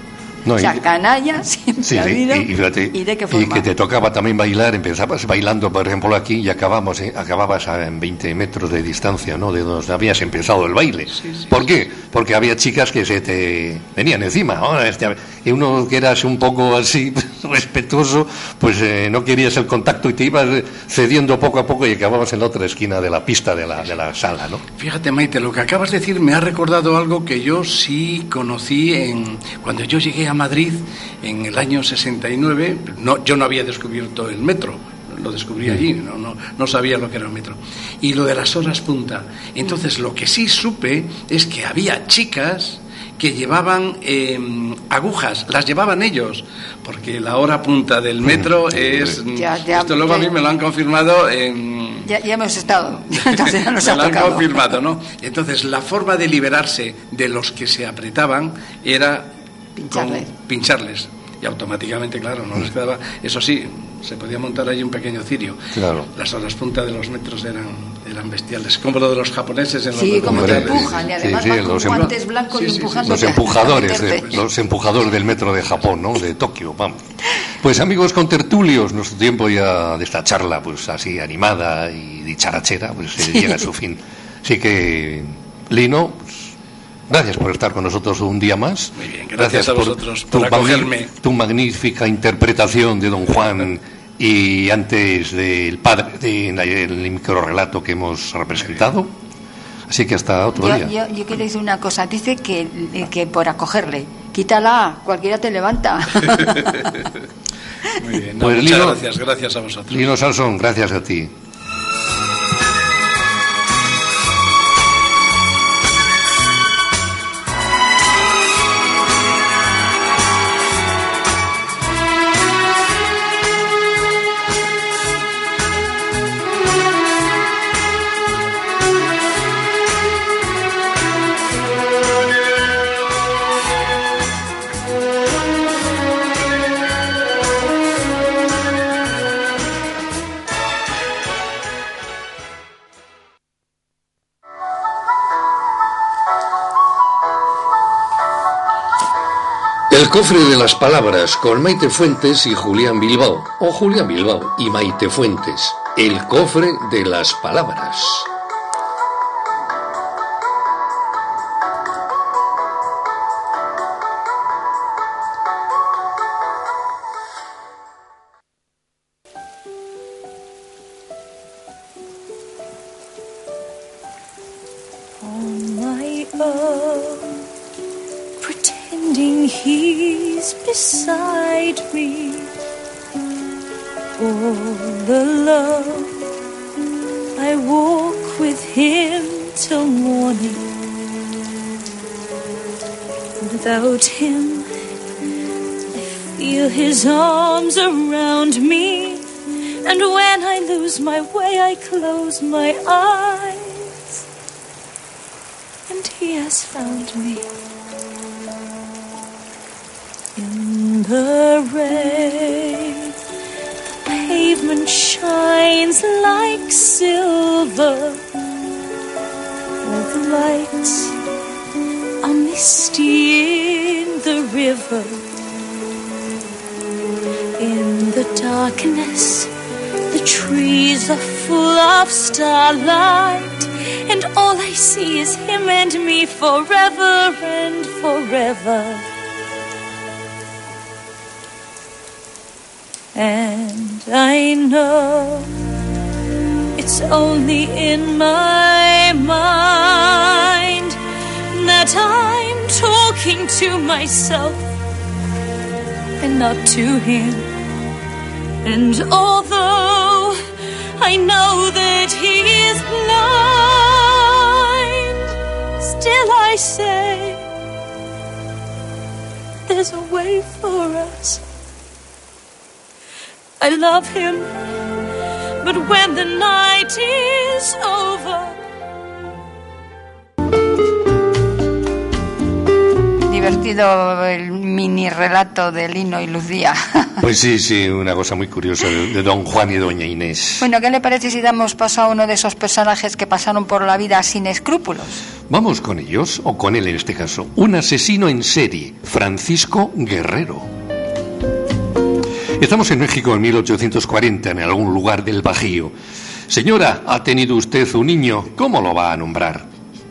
S2: No,
S3: o sea,
S2: y,
S3: canalla siempre
S2: sí,
S3: ha habido.
S2: Y, y, fíjate,
S3: ¿Y de qué forma?
S2: Y que te tocaba también bailar, empezabas bailando, por ejemplo, aquí y acabamos, eh, acababas a, en veinte metros de distancia, ¿no? De donde habías empezado el baile.
S4: Sí, sí,
S2: ¿Por
S4: sí.
S2: qué? Porque había chicas que se te venían encima, ¿no? Este, y uno que eras un poco así respetuoso, pues eh, no querías el contacto y te ibas cediendo poco a poco y acababas en la otra esquina de la pista de la, de la sala, ¿no?
S4: Fíjate, Maite, lo que acabas de decir me ha recordado algo que yo sí conocí en cuando yo llegué a Madrid en el año sesenta y nueve. No, yo no había descubierto el metro, lo descubrí allí, no, no, no sabía lo que era el metro. Y lo de las horas punta. Entonces, lo que sí supe es que había chicas que llevaban eh, agujas, las llevaban ellos, porque la hora punta del metro es...
S3: Ya, ya,
S4: esto luego a mí me lo han confirmado en...
S3: Ya, ya hemos estado, entonces ya nos
S4: me
S3: ha
S4: lo han
S3: tocado.
S4: confirmado, ¿no? Entonces, la forma de liberarse de los que se apretaban era
S3: Pincharles.
S4: con pincharles. Y automáticamente, claro, no les quedaba... Eso sí, se podía montar ahí un pequeño cirio.
S2: Claro.
S4: Las horas punta de los metros eran, eran bestiales. Como lo de los japoneses en los
S3: Sí, como te
S2: Hombre,
S3: empujan, y además
S2: sí, sí,
S3: van con
S2: los em-
S3: guantes blancos
S4: sí,
S3: y
S4: sí, sí.
S3: empujando.
S2: Los empujadores, de, los empujadores del metro de Japón, ¿no? De Tokio, vamos. Pues amigos contertulios, nuestro tiempo ya de esta charla, pues así animada y dicharachera, pues se llega a su fin. Así que, Lino, pues, gracias por estar con nosotros un día más.
S4: Muy bien, gracias a vosotros por
S2: tu
S4: acogerme.
S2: magni- tu magnífica interpretación de Don Juan y antes del padre, del microrrelato que hemos representado. Así que hasta otro
S3: Yo,
S2: día.
S3: yo, yo quiero decir una cosa. Dice que, que por acogerle, quítala, cualquiera te levanta.
S4: Muy bien, no,
S2: Pues,
S4: muchas
S2: Lino-
S4: gracias, gracias a vosotros.
S2: Lino Sansón, gracias a ti. El cofre de las palabras con Maite Fuentes y Julián Bilbao, o Julián Bilbao y Maite Fuentes. El cofre de las palabras.
S6: On my own, pretending he's beside me, all alone, I walk with him till morning. Without him, I feel his arms around me, and when I lose my way, I close my eyes. And he has found me. In the rain, the pavement shines like silver. All the lights are misty in the river. In the darkness, the trees are full of starlight. And all I see is him and me forever and forever. And I know it's only in my mind that I'm talking to myself and not to him. And although I know that he is blind, still I say there's a way for us. I love him, but when the night is over.
S3: divertido el mini relato de Lino y Lucía.
S2: Pues sí, sí, una cosa muy curiosa de, de don Juan y doña Inés.
S3: Bueno, ¿qué le parece si damos paso a uno de esos personajes que pasaron por la vida sin escrúpulos?
S2: Vamos con ellos, o con él en este caso. Un asesino en serie, Francisco Guerrero. Estamos en México en mil ochocientos cuarenta, en algún lugar del Bajío. Señora, ¿ha tenido usted un niño? ¿Cómo lo va a nombrar?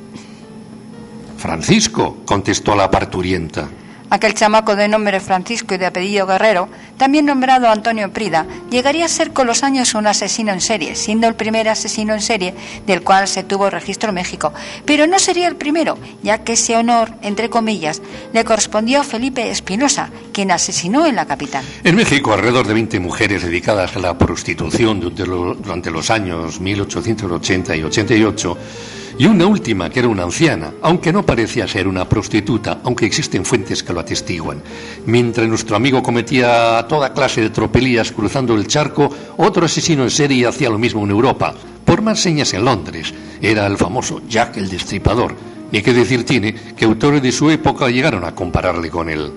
S2: Francisco, contestó la parturienta.
S3: Aquel chamaco de nombre Francisco y de apellido Guerrero, también nombrado Antonio Prida, llegaría a ser con los años un asesino en serie, siendo el primer asesino en serie del cual se tuvo registro en México. Pero no sería el primero, ya que ese honor, entre comillas, le correspondió a Felipe Espinosa, quien asesinó en la capital.
S2: En México, alrededor de veinte mujeres dedicadas a la prostitución durante los años mil ochocientos ochenta y ochenta y ocho, y una última que era una anciana, aunque no parecía ser una prostituta, aunque existen fuentes que lo atestiguan. Mientras nuestro amigo cometía toda clase de tropelías cruzando el charco, otro asesino en serie hacía lo mismo en Europa, por más señas en Londres. Era el famoso Jack el Destripador. Ni qué decir tiene que autores de su época llegaron a compararle con él.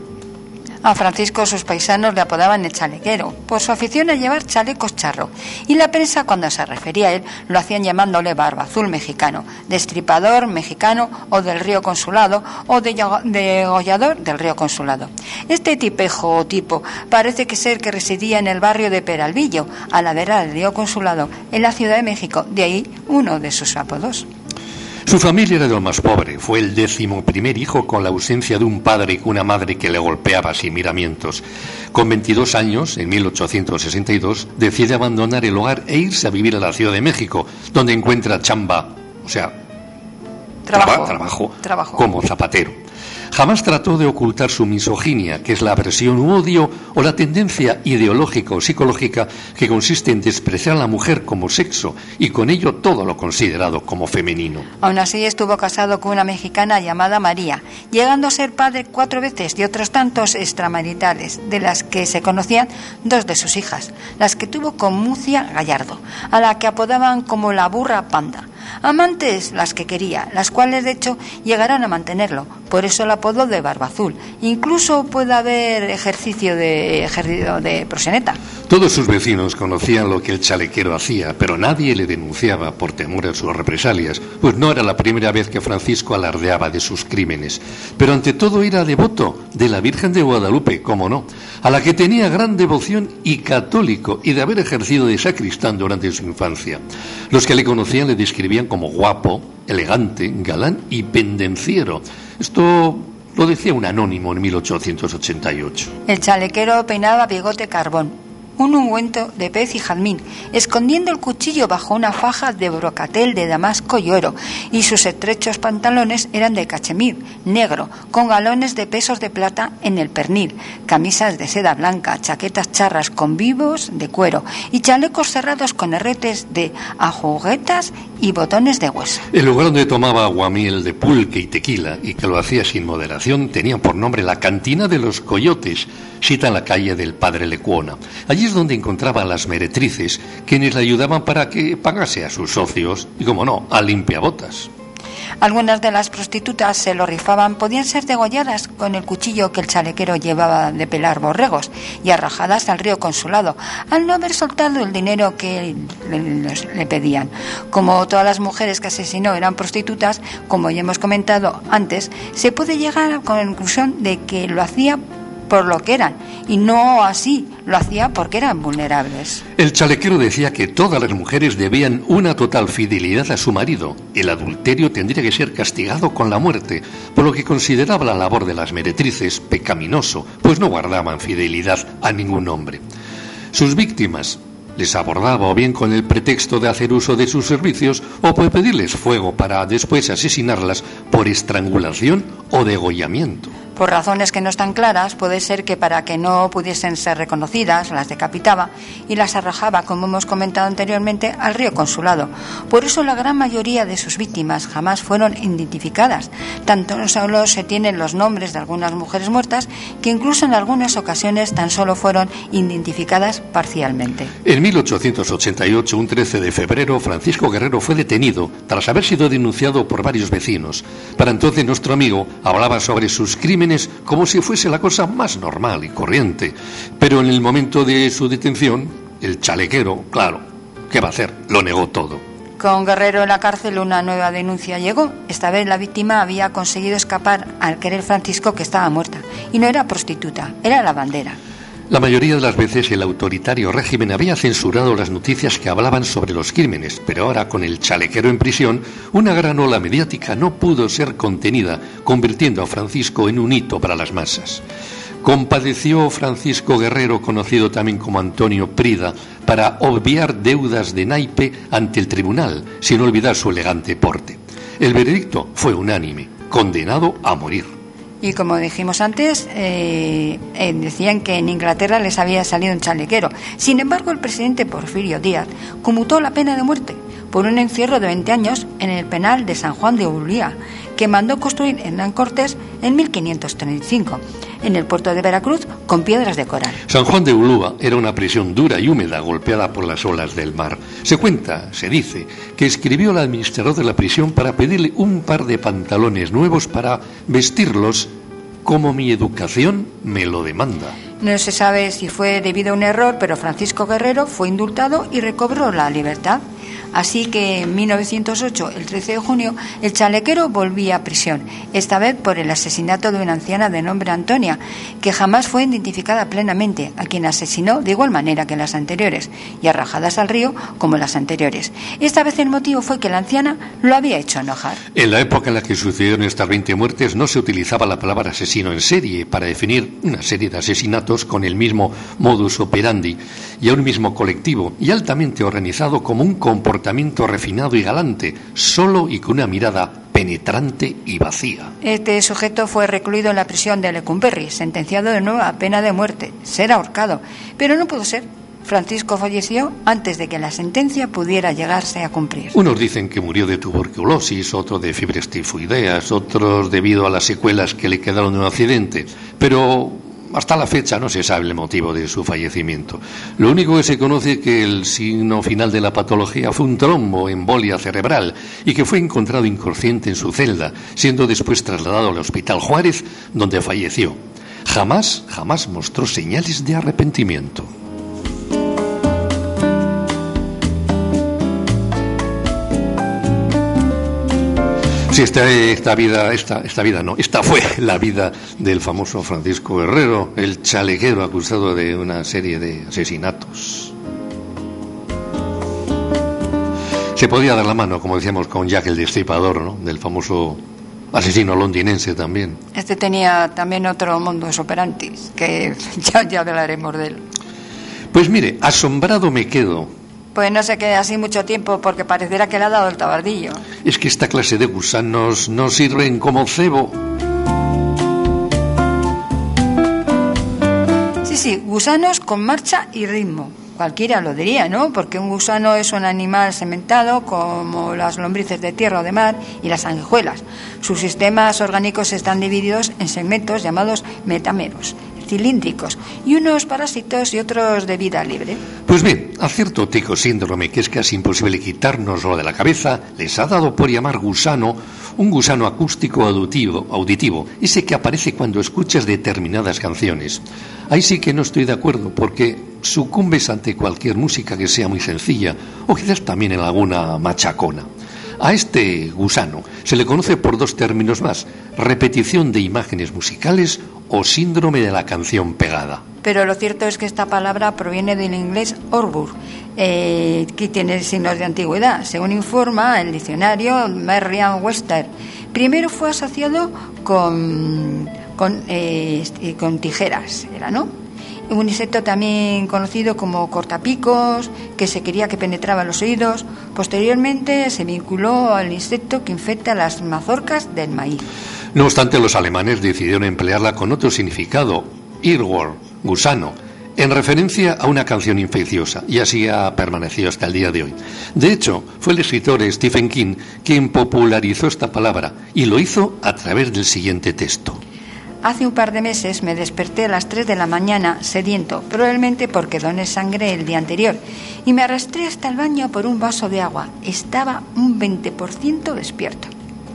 S3: A Francisco sus paisanos le apodaban el chalequero, por su afición a llevar chalecos charro, y la prensa cuando se refería a él lo hacían llamándole Barba Azul mexicano, destripador mexicano o del Río Consulado o degollador del Río Consulado. Este tipejo o tipo parece que ser que residía en el barrio de Peralvillo, a la vera del Río Consulado, en la Ciudad de México, de ahí uno de sus apodos.
S2: Su familia era de lo más pobre. Fue el décimo primer hijo con la ausencia de un padre y una madre que le golpeaba sin miramientos. Con veintidós años, en mil ochocientos sesenta y dos, decide abandonar el hogar e irse a vivir a la Ciudad de México, donde encuentra chamba, o sea,
S3: trabajo,
S2: traba, trabajo,
S3: trabajo
S2: como zapatero. Jamás trató de ocultar su misoginia, que es la aversión u odio o la tendencia ideológica o psicológica que consiste en despreciar a la mujer como sexo y con ello todo lo considerado como femenino.
S3: Aún así estuvo casado con una mexicana llamada María, llegando a ser padre cuatro veces de otros tantos extramaritales, de las que se conocían dos de sus hijas, las que tuvo con Mucia Gallardo, a la que apodaban como la burra panda. Amantes las que quería, las cuales de hecho llegarán a mantenerlo, por eso el apodo de Barba Azul. Incluso puede haber ejercicio de ejercicio de proxeneta.
S2: Todos sus vecinos conocían lo que el chalequero hacía, pero nadie le denunciaba por temor a sus represalias, pues no era la primera vez que Francisco alardeaba de sus crímenes. Pero ante todo era devoto de la Virgen de Guadalupe, cómo no, a la que tenía gran devoción y católico, y de haber ejercido de sacristán durante su infancia. Los que le conocían le describían como guapo, elegante, galán y pendenciero. Esto lo decía un anónimo en mil ochocientos ochenta y ocho.
S3: El chalequero peinaba bigote carbón, un ungüento de pez y jazmín, escondiendo el cuchillo bajo una faja de brocatel de damasco y oro, y sus estrechos pantalones eran de cachemir, negro, con galones de pesos de plata en el pernil, camisas de seda blanca, chaquetas charras con vivos de cuero y chalecos cerrados con herretes de ajuguetas y botones de hueso.
S2: El lugar donde tomaba aguamiel de pulque y tequila, y que lo hacía sin moderación, tenía por nombre la Cantina de los Coyotes, cita en la calle del Padre Lecuona. Allí es donde encontraba a las meretrices, quienes le ayudaban para que pagase a sus socios y, como no, a limpiabotas.
S3: Algunas de las prostitutas se lo rifaban, podían ser degolladas con el cuchillo que el chalequero llevaba de pelar borregos y arrojadas al río Consulado, al no haber soltado el dinero que le, le pedían. Como todas las mujeres que asesinó eran prostitutas, como ya hemos comentado antes, se puede llegar a la conclusión de que lo hacía por lo que eran, y no así, lo hacía porque eran vulnerables.
S2: El chalequero decía que todas las mujeres debían una total fidelidad a su marido. El adulterio tendría que ser castigado con la muerte, por lo que consideraba la labor de las meretrices pecaminoso, pues no guardaban fidelidad a ningún hombre. Sus víctimas les abordaba o bien con el pretexto de hacer uso de sus servicios o por pedirles fuego para después asesinarlas por estrangulación o degollamiento.
S3: Por razones que no están claras, puede ser que para que no pudiesen ser reconocidas, las decapitaba y las arrojaba, como hemos comentado anteriormente, al río Consulado. Por eso la gran mayoría de sus víctimas jamás fueron identificadas. Tanto solo se tienen los nombres de algunas mujeres muertas, que incluso en algunas ocasiones tan solo fueron identificadas parcialmente.
S2: En mil ochocientos ochenta y ocho, un trece de febrero, Francisco Guerrero fue detenido tras haber sido denunciado por varios vecinos. Para entonces nuestro amigo hablaba sobre sus crímenes crímenes como si fuese la cosa más normal y corriente. Pero en el momento de su detención, el chalequero, claro, ¿qué va a hacer? Lo negó todo.
S3: Con Guerrero en la cárcel, una nueva denuncia llegó. Esta vez la víctima había conseguido escapar al creer Francisco que estaba muerta. Y no era prostituta, era lavandera.
S2: La mayoría de las veces el autoritario régimen había censurado las noticias que hablaban sobre los crímenes, pero ahora con el chalequero en prisión, una gran ola mediática no pudo ser contenida, convirtiendo a Francisco en un hito para las masas. Compadeció Francisco Guerrero, conocido también como Antonio Prida, para obviar deudas de naipe ante el tribunal, sin olvidar su elegante porte. El veredicto fue unánime, condenado a morir.
S3: Y como dijimos antes, eh, eh, decían que en Inglaterra les había salido un chalequero. Sin embargo, el presidente Porfirio Díaz conmutó la pena de muerte por un encierro de veinte años en el penal de San Juan de Ulúa, que mandó construir Hernán Cortés en mil quinientos treinta y cinco, en el puerto de Veracruz, con piedras de coral.
S2: San Juan de Ulúa era una prisión dura y húmeda, golpeada por las olas del mar. Se cuenta, se dice, que escribió al administrador de la prisión para pedirle un par de pantalones nuevos para vestirlos como mi educación me lo demanda.
S3: No se sabe si fue debido a un error, pero Francisco Guerrero fue indultado y recobró la libertad. Así que en mil novecientos ocho, el trece de junio, el chalequero volvía a prisión, esta vez por el asesinato de una anciana de nombre Antonia, que jamás fue identificada plenamente, a quien asesinó de igual manera que las anteriores, y arrojadas al río como las anteriores. Esta vez el motivo fue que la anciana lo había hecho enojar.
S2: En la época en la que sucedieron estas veinte muertes no se utilizaba la palabra asesino en serie para definir una serie de asesinatos con el mismo modus operandi y a un mismo colectivo y altamente organizado como un comportamiento refinado y galante, solo y con una mirada penetrante y vacía.
S3: Este sujeto fue recluido en la prisión de Lecumberri, sentenciado de nuevo a pena de muerte, ser ahorcado, pero no pudo ser. Francisco falleció antes de que la sentencia pudiera llegarse a cumplir.
S2: Unos dicen que murió de tuberculosis, otros de fiebres tifoideas, otros debido a las secuelas que le quedaron de un accidente, pero hasta la fecha no se sabe el motivo de su fallecimiento. Lo único que se conoce es que el signo final de la patología fue un tromboembolia cerebral y que fue encontrado inconsciente en su celda, siendo después trasladado al Hospital Juárez, donde falleció. Jamás, jamás mostró señales de arrepentimiento. Sí, esta, esta vida, esta, esta vida no, esta fue la vida del famoso Francisco Guerrero, el chalequero acusado de una serie de asesinatos. Se podía dar la mano, como decíamos, con Jack el Destripador, ¿no?, del famoso asesino londinense también.
S3: Este tenía también otro modus operandi, que ya, ya hablaremos de él.
S2: Pues mire, asombrado me quedo.
S3: Pues no se quede así mucho tiempo, porque parecerá que le ha dado el tabardillo.
S2: Es que esta clase de gusanos no sirven como cebo.
S3: Sí, sí, gusanos con marcha y ritmo. Cualquiera lo diría, ¿no? Porque un gusano es un animal sementado, como las lombrices de tierra o de mar y las sanguijuelas. Sus sistemas orgánicos están divididos en segmentos llamados metameros, cilíndricos, y unos parásitos y otros de vida libre.
S2: Pues bien, a cierto tico síndrome que es casi imposible quitárnoslo de la cabeza, les ha dado por llamar gusano un gusano acústico auditivo, auditivo, ese que aparece cuando escuchas determinadas canciones. Ahí sí que no estoy de acuerdo, porque sucumbes ante cualquier música que sea muy sencilla, o quizás también en alguna machacona. A este gusano se le conoce por dos términos más: repetición de imágenes musicales o síndrome de la canción pegada.
S3: Pero lo cierto es que esta palabra proviene del inglés orbur, eh, que tiene signos de antigüedad. Según informa el diccionario Merriam-Webster, primero fue asociado con, con, eh, con tijeras, ¿era, no? Un insecto también conocido como cortapicos, que se quería que penetraba los oídos. Posteriormente se vinculó al insecto que infecta las mazorcas del maíz.
S2: No obstante, los alemanes decidieron emplearla con otro significado, earworm, gusano, en referencia a una canción infecciosa, y así ha permanecido hasta el día de hoy. De hecho, fue el escritor Stephen King quien popularizó esta palabra, y lo hizo a través del siguiente texto.
S3: Hace un par de meses me desperté a las tres de la mañana sediento, probablemente porque doné sangre el día anterior, y me arrastré hasta el baño por un vaso de agua. Estaba un veinte por ciento despierto.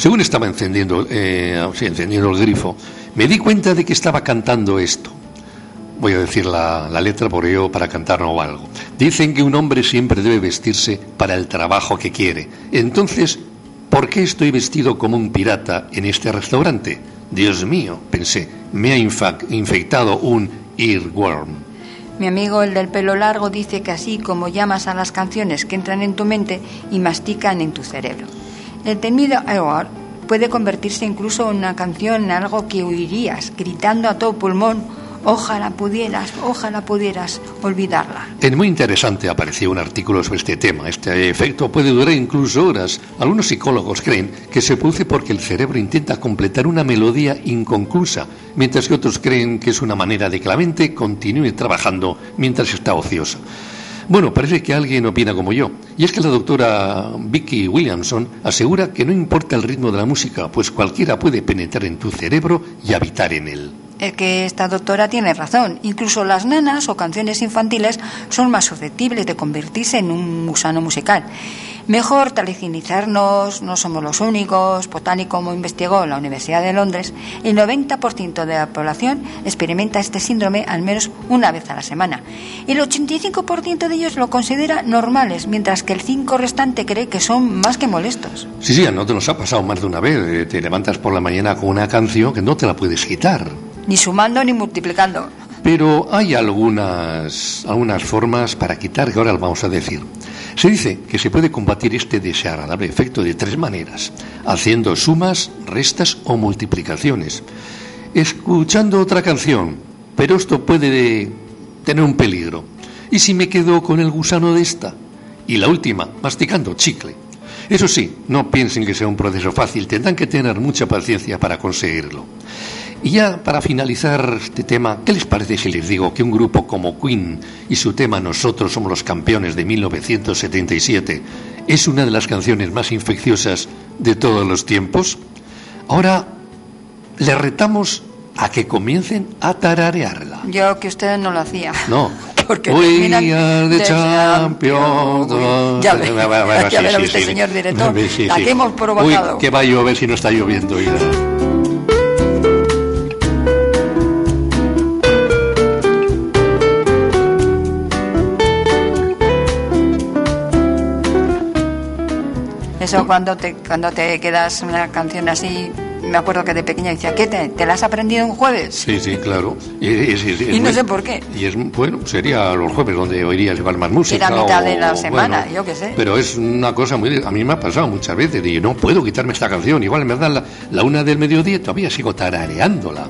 S2: Según estaba encendiendo, eh, sí, encendiendo el grifo, me di cuenta de que estaba cantando esto. Voy a decir la, la letra por ello para cantar no valgo. Dicen que un hombre siempre debe vestirse para el trabajo que quiere. Entonces, ¿por qué estoy vestido como un pirata en este restaurante? Dios mío, pensé, me ha infa- infectado un earworm.
S3: Mi amigo, el del pelo largo, dice que así como llamas a las canciones que entran en tu mente y mastican en tu cerebro. El temido earworm puede convertirse incluso en una canción, en algo que huirías, gritando a todo pulmón. Ojalá pudieras, ojalá pudieras olvidarla.
S2: En Muy Interesante apareció un artículo sobre este tema. Este efecto puede durar incluso horas. Algunos psicólogos creen que se produce porque el cerebro intenta completar una melodía inconclusa, mientras que otros creen que es una manera de que la mente continúe trabajando mientras está ociosa. Bueno, parece que alguien opina como yo. Y es que la doctora Vicky Williamson asegura que no importa el ritmo de la música, pues cualquiera puede penetrar en tu cerebro y habitar en él.
S3: Es que esta doctora tiene razón. Incluso las nanas o canciones infantiles son más susceptibles de convertirse en un gusano musical. Mejor telecinizarnos, no somos los únicos, pues tal y como investigó la Universidad de Londres, el noventa por ciento de la población experimenta este síndrome al menos una vez a la semana. El ochenta y cinco por ciento de ellos lo considera normales, mientras que el cinco por ciento restante cree que son más que molestos.
S2: Sí, sí, a nosotros nos ha pasado más de una vez. Te levantas por la mañana con una canción que no te la puedes quitar.
S3: Ni sumando ni multiplicando.
S2: Pero hay algunas, algunas formas para quitar, que ahora las vamos a decir. Se dice que se puede combatir este desagradable efecto de tres maneras: haciendo sumas, restas o multiplicaciones, escuchando otra canción, pero esto puede tener un peligro. ¿Y si me quedo con el gusano de esta? Y la última, masticando chicle. Eso sí, no piensen que sea un proceso fácil, tendrán que tener mucha paciencia para conseguirlo. Y ya para finalizar este tema, ¿qué les parece si les digo que un grupo como Queen y su tema Nosotros somos los campeones de mil novecientos setenta y siete es una de las canciones más infecciosas de todos los tiempos? Ahora les retamos a que comiencen a tararearla.
S3: Yo que ustedes no lo hacían.
S2: No.
S3: Porque
S2: We are the champions.
S3: Ya ve, ya
S2: sí,
S3: verá
S2: sí,
S3: usted,
S2: sí.
S3: señor director,
S2: Sí, sí,
S3: la
S2: sí.
S3: que hemos provocado.
S2: Uy, que va a llover si no está lloviendo. Oiga.
S3: Eso cuando te cuando te quedas una canción así, me acuerdo que de pequeña decía, ¿qué te, te la has aprendido un jueves?
S2: Sí, sí, claro. Y, y, y, y
S3: Y no
S2: muy-
S3: sé por qué.
S2: Y es, bueno, sería los jueves donde oirías llevar más música.
S3: Era mitad
S2: o-
S3: de la semana,
S2: bueno,
S3: yo qué sé.
S2: Pero es una cosa muy... A mí me ha pasado muchas veces. Digo, no puedo quitarme esta canción. Igual me dan la, la una del mediodía y todavía sigo tarareándola.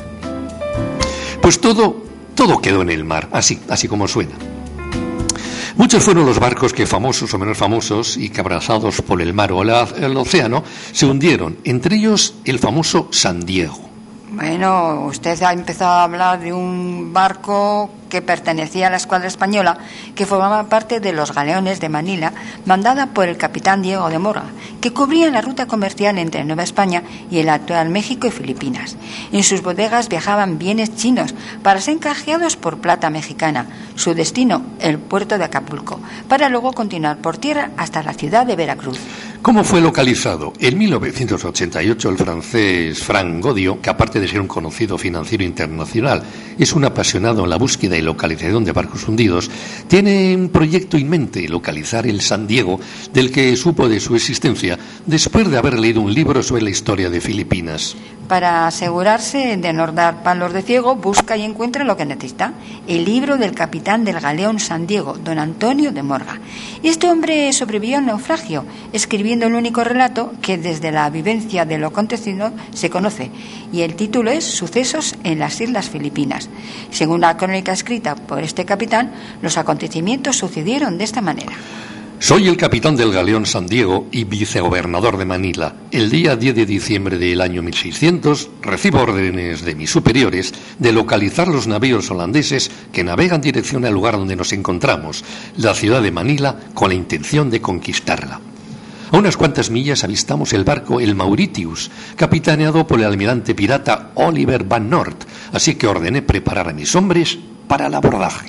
S2: Pues todo, todo quedó en el mar, así, así como suena. Muchos fueron los barcos que, famosos o menos famosos, y que abrazados por el mar o la- el océano, se hundieron, entre ellos el famoso San Diego.
S3: Bueno, usted ha empezado a hablar de un barco que pertenecía a la escuadra española, que formaba parte de los galeones de Manila, mandada por el capitán Diego de Morga, que cubría la ruta comercial entre Nueva España y el actual México y Filipinas. En sus bodegas viajaban bienes chinos para ser canjeados por plata mexicana. Su destino, el puerto de Acapulco, para luego continuar por tierra hasta la ciudad de Veracruz.
S2: ¿Cómo fue localizado? En mil novecientos ochenta y ocho el francés Frank Godio, que aparte de ser un conocido financiero internacional, es un apasionado en la búsqueda y localización de barcos hundidos, tiene un proyecto en mente: localizar el San Diego, del que supo de su existencia después de haber leído un libro sobre la historia de Filipinas.
S3: Para asegurarse de no dar palos de ciego, busca y encuentra lo que necesita: el libro del capitán del galeón San Diego, don Antonio de Morga. Este hombre sobrevivió al naufragio, escribiendo el único relato que desde la vivencia de lo acontecido se conoce, y el título es Sucesos en las Islas Filipinas. Según la crónica escrita por este capitán, los acontecimientos sucedieron de esta manera.
S2: Soy el capitán del galeón San Diego y vicegobernador de Manila. El día diez de diciembre del año mil seiscientos recibo órdenes de mis superiores de localizar los navíos holandeses que navegan dirección al lugar donde nos encontramos, la ciudad de Manila, con la intención de conquistarla. A unas cuantas millas avistamos el barco el Mauritius, capitaneado por el almirante pirata Oliver Van Noort, así que ordené preparar a mis hombres para el abordaje.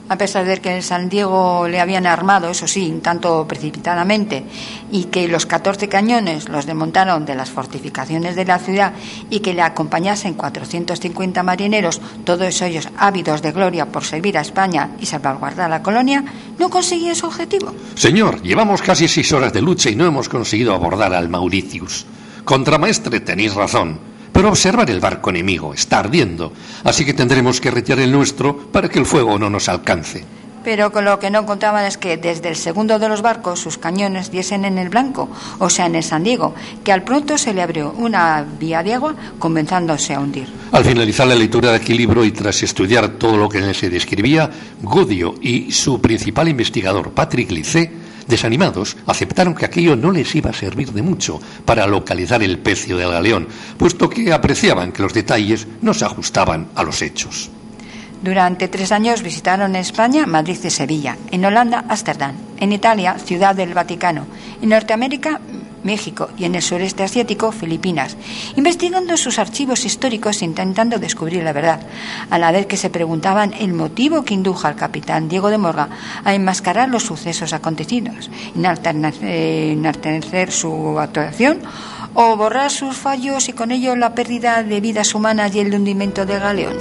S3: A pesar de que en San Diego le habían armado, eso sí, un tanto precipitadamente, y que los catorce cañones los desmontaron de las fortificaciones de la ciudad y que le acompañasen cuatrocientos cincuenta marineros, todos ellos ávidos de gloria por servir a España y salvaguardar la colonia, no consiguió su objetivo.
S2: Señor, llevamos casi seis horas de lucha y no hemos conseguido abordar al Mauritius. Contramaestre, tenéis razón. Pero observar el barco enemigo está ardiendo, así que tendremos que retirar el nuestro para que el fuego no nos alcance.
S3: Pero con lo que no contaban es que desde el segundo de los barcos sus cañones diesen en el blanco, o sea, en el San Diego, que al pronto se le abrió una vía de agua comenzándose a hundir.
S2: Al finalizar la lectura de aquel libro y tras estudiar todo lo que en él se describía, Godio y su principal investigador, Patrick Licet, desanimados, aceptaron que aquello no les iba a servir de mucho para localizar el pecio del galeón, puesto que apreciaban que los detalles no se ajustaban a los hechos.
S3: Durante tres años visitaron España, Madrid y Sevilla, en Holanda, Ámsterdam, en Italia, Ciudad del Vaticano, en Norteamérica, México y en el sureste asiático, Filipinas, investigando sus archivos históricos e intentando descubrir la verdad, a la vez que se preguntaban el motivo que indujo al capitán Diego de Morga a enmascarar los sucesos acontecidos, enaltecer su actuación o borrar sus fallos y con ello la pérdida de vidas humanas y el hundimiento del galeón.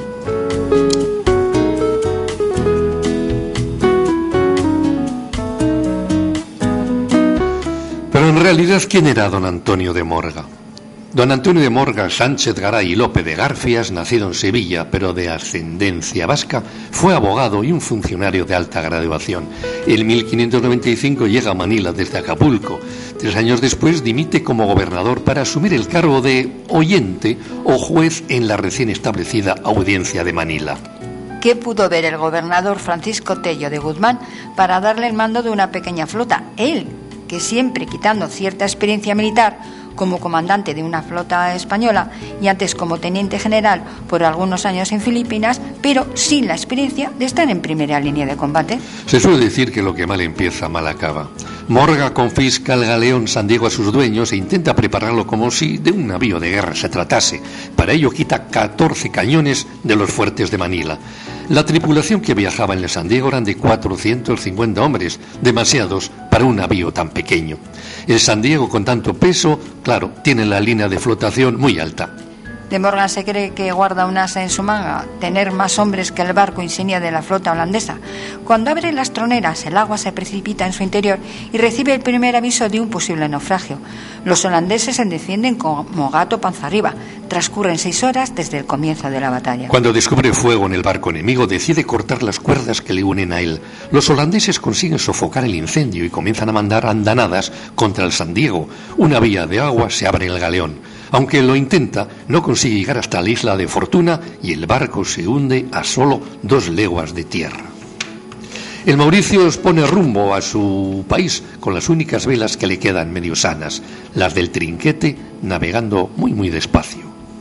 S2: Pero en realidad, ¿quién era don Antonio de Morga? Don Antonio de Morga Sánchez Garay y Lope de Garfias, nacido en Sevilla, pero de ascendencia vasca, fue abogado y un funcionario de alta graduación. En mil quinientos noventa y cinco llega a Manila desde Acapulco. Tres años después dimite como gobernador para asumir el cargo de oyente o juez en la recién establecida Audiencia de Manila.
S3: ¿Qué pudo ver el gobernador Francisco Tello de Guzmán para darle el mando de una pequeña flota? Él, que siempre quitando cierta experiencia militar como comandante de una flota española y antes como teniente general por algunos años en Filipinas, pero sin la experiencia de estar en primera línea de combate.
S2: Se suele decir que lo que mal empieza, mal acaba. Morga confisca el galeón San Diego a sus dueños e intenta prepararlo como si de un navío de guerra se tratase. Para ello quita catorce cañones de los fuertes de Manila. La tripulación que viajaba en el San Diego eran de cuatrocientos cincuenta hombres, demasiados para un navío tan pequeño. El San Diego, con tanto peso, claro, tiene la línea de flotación muy alta.
S3: De Morgan se cree que guarda un asa en su manga, tener más hombres que el barco insignia de la flota holandesa. Cuando abre las troneras, el agua se precipita en su interior y recibe el primer aviso de un posible naufragio. Los holandeses se defienden como gato panza arriba. Transcurren seis horas desde el comienzo de la batalla.
S2: Cuando descubre fuego en el barco enemigo, decide cortar las cuerdas que le unen a él. Los holandeses consiguen sofocar el incendio y comienzan a mandar andanadas contra el San Diego. Una vía de agua se abre en el galeón. Aunque lo intenta, no consigue llegar hasta la isla de Fortuna y el barco se hunde a solo dos leguas de tierra. El Mauritius pone rumbo a su país con las únicas velas que le quedan medio sanas, las del trinquete, navegando muy muy despacio.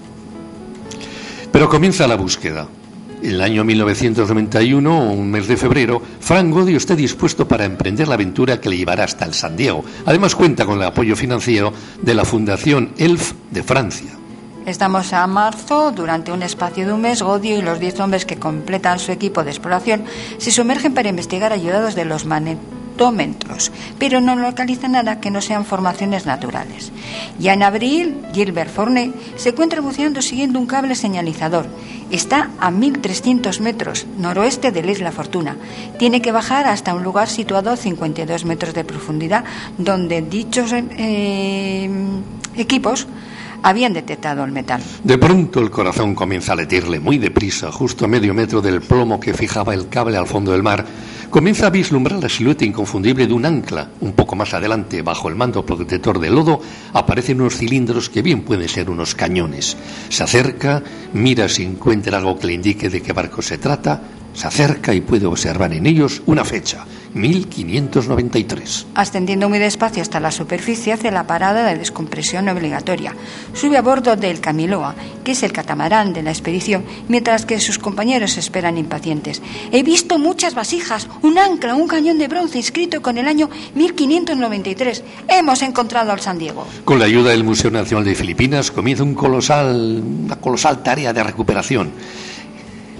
S2: Pero comienza la búsqueda. En el año mil novecientos noventa y uno, un mes de febrero, Frank Godio está dispuesto para emprender la aventura que le llevará hasta el San Diego. Además cuenta con el apoyo financiero de la Fundación E L F de Francia.
S3: Estamos a marzo. Durante un espacio de un mes, Godio y los diez hombres que completan su equipo de exploración se sumergen para investigar ayudados de los magnetómetros, pero no localizan nada que no sean formaciones naturales. Ya en abril, Gilbert Forney se encuentra buceando siguiendo un cable señalizador. Está a mil trescientos metros noroeste de la isla Fortuna. Tiene que bajar hasta un lugar situado a cincuenta y dos metros de profundidad, donde dichos eh, equipos habían detectado el metal.
S2: De pronto el corazón comienza a latirle muy deprisa, justo a medio metro del plomo que fijaba el cable al fondo del mar. Comienza a vislumbrar la silueta inconfundible de un ancla. Un poco más adelante, bajo el manto protector de lodo, aparecen unos cilindros que bien pueden ser unos cañones. Se acerca, mira si encuentra algo que le indique de qué barco se trata. Se acerca y puede observar en ellos una fecha, mil quinientos noventa y tres.
S3: Ascendiendo muy despacio hasta la superficie, hace la parada de descompresión obligatoria. Sube a bordo del Camiloa, que es el catamarán de la expedición, mientras que sus compañeros esperan impacientes. He visto muchas vasijas, un ancla, un cañón de bronce inscrito con el año mil quinientos noventa y tres. Hemos encontrado al San Diego.
S2: Con la ayuda del Museo Nacional de Filipinas comienza un colosal, una colosal tarea de recuperación.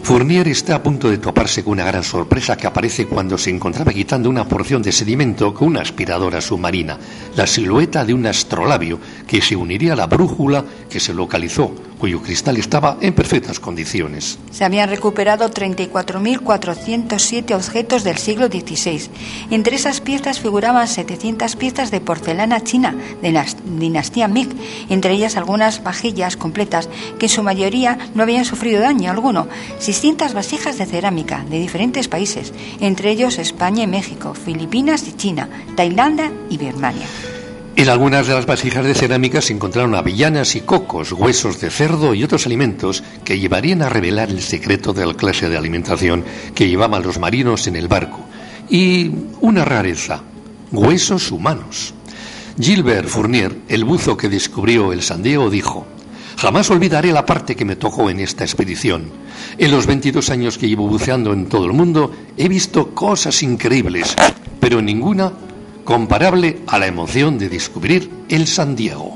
S2: Fournier está a punto de toparse con una gran sorpresa que aparece cuando se encontraba quitando una porción de sedimento con una aspiradora submarina, la silueta de un astrolabio que se uniría a la brújula que se localizó, cuyo cristal estaba en perfectas condiciones.
S3: Se habían recuperado treinta y cuatro mil cuatrocientos siete objetos del siglo dieciséis. Entre esas piezas figuraban setecientas piezas de porcelana china de la dinastía Ming, entre ellas algunas vajillas completas que en su mayoría no habían sufrido daño alguno, seiscientas vasijas de cerámica de diferentes países, entre ellos España y México, Filipinas y China, Tailandia y Birmania.
S2: En algunas de las vasijas de cerámica se encontraron avellanas y cocos, huesos de cerdo y otros alimentos que llevarían a revelar el secreto de la clase de alimentación que llevaban los marinos en el barco. Y una rareza, huesos humanos. Gilbert Fournier, el buzo que descubrió el San Diego, dijo: «Jamás olvidaré la parte que me tocó en esta expedición. En los veintidós años que llevo buceando en todo el mundo, he visto cosas increíbles, pero ninguna comparable a la emoción de descubrir el San Diego».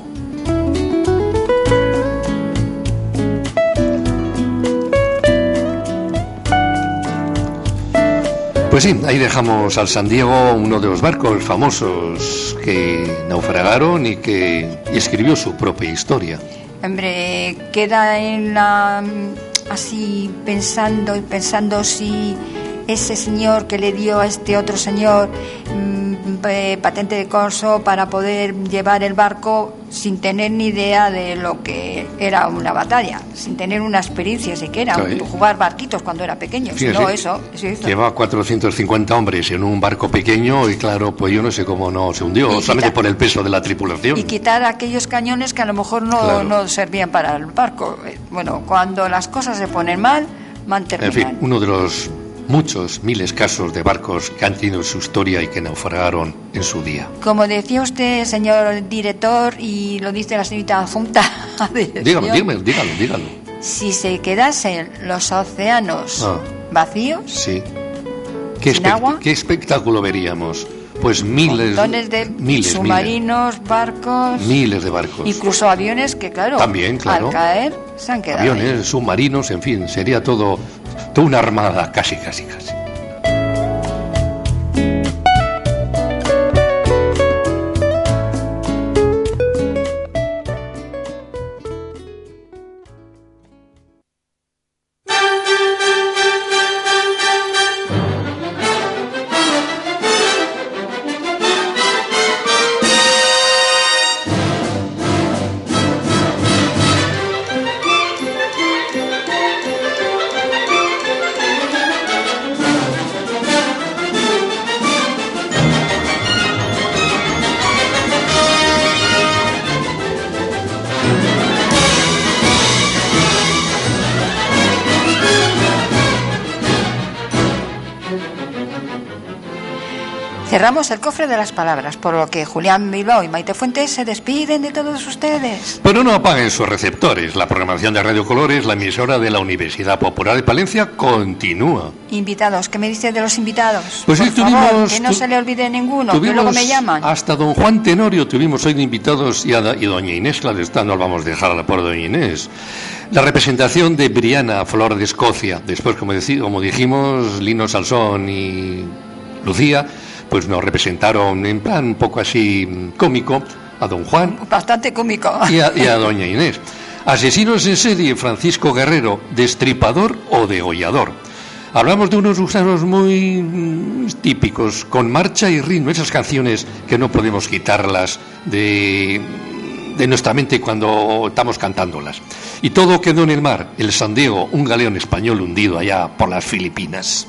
S2: Pues sí, ahí dejamos al San Diego, uno de los barcos famosos que naufragaron y que escribió su propia historia.
S3: Hombre, queda en la... así pensando y pensando si ese señor que le dio a este otro señor eh, patente de corso para poder llevar el barco sin tener ni idea de lo que era una batalla, sin tener una experiencia siquiera, sí. Jugar barquitos cuando era pequeño, sí, no, sí. Eso, eso llevaba
S2: cuatrocientos cincuenta hombres en un barco pequeño y claro, pues yo no sé cómo no se hundió, y solamente quitar, por el peso de la tripulación.
S3: Y quitar aquellos cañones que a lo mejor no, claro. no servían para el barco. Bueno, cuando las cosas se ponen mal, mal terminan.
S2: En fin, uno de los muchos, miles casos de barcos que han tenido su historia y que naufragaron en su día.
S3: Como decía usted, señor director, y lo dice la señorita adjunta.
S2: Dígalo, dígalo, dígalo, dígalo.
S3: Si se quedasen los océanos ah, vacíos,
S2: sí. ¿Qué,
S3: sin
S2: espe-
S3: agua,
S2: ¿Qué espectáculo veríamos? Pues miles,
S3: montones de
S2: miles,
S3: submarinos,
S2: miles.
S3: barcos,
S2: miles de barcos,
S3: incluso aviones que, claro,
S2: también, claro,
S3: al caer se han quedado
S2: aviones,
S3: ahí.
S2: submarinos, en fin, sería todo, toda una armada, casi, casi, casi.
S3: Cerramos el cofre de las palabras, por lo que Julián Bilbao y Maite Fuentes se despiden de todos ustedes.
S2: Pero no apaguen sus receptores. La programación de Radio Colores, la emisora de la Universidad Popular de Palencia, continúa.
S3: Invitados, ¿qué me dice de los invitados?
S2: Pues
S3: por
S2: sí, tuvimos,
S3: favor, que no se le olvide ninguno, que luego me llaman.
S2: Hasta don Juan Tenorio tuvimos hoy de invitados y, a, y doña Inés, claro está, no vamos a dejar por doña Inés. La representación de Briana, Flor de Escocia. Después, como, decí, como dijimos, Lino Salsón y Lucía, pues nos representaron en plan un poco así cómico a don Juan.
S3: Bastante cómico.
S2: Y a, y a doña Inés. Asesinos en serie, Francisco Guerrero, destripador o degollador. Hablamos de unos gusanos muy mm, típicos, con marcha y ritmo, esas canciones que no podemos quitarlas de, de nuestra mente cuando estamos cantándolas. Y todo quedó en el mar, el San Diego, un galeón español hundido allá por las Filipinas.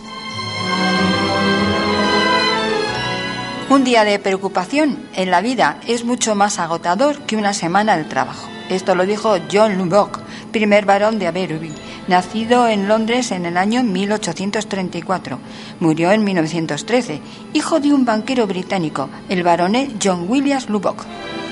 S3: Un día de preocupación en la vida es mucho más agotador que una semana de trabajo. Esto lo dijo John Lubbock, primer barón de Aberystwyth, nacido en Londres en el año mil ochocientos treinta y cuatro. Murió en mil novecientos trece, hijo de un banquero británico, el baronet John Williams Lubbock.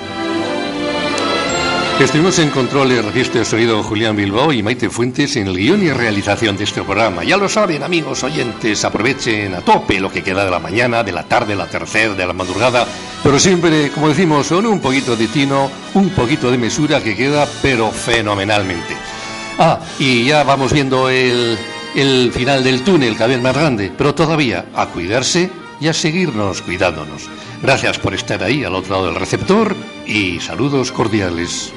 S2: Estuvimos en control de registro de sonido Julián Bilbao y Maite Fuentes en el guión y realización de este programa. Ya lo saben, amigos oyentes, aprovechen a tope lo que queda de la mañana, de la tarde, de la tercera, de la madrugada, pero siempre, como decimos, con un poquito de tino, un poquito de mesura que queda, pero fenomenalmente. Ah, y ya vamos viendo el, el final del túnel cada vez más grande, pero todavía a cuidarse y a seguirnos cuidándonos. Gracias por estar ahí al otro lado del receptor y saludos cordiales.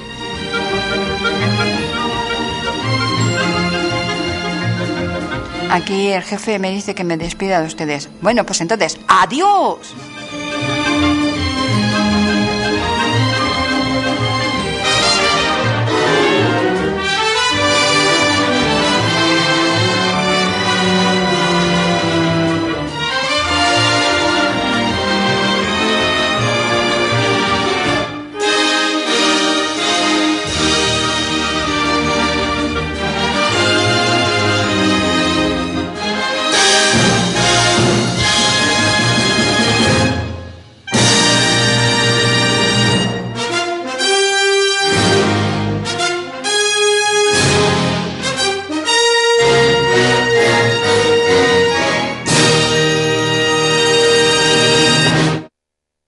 S3: Aquí el jefe me dice que me despida de ustedes. Bueno, pues entonces, ¡adiós!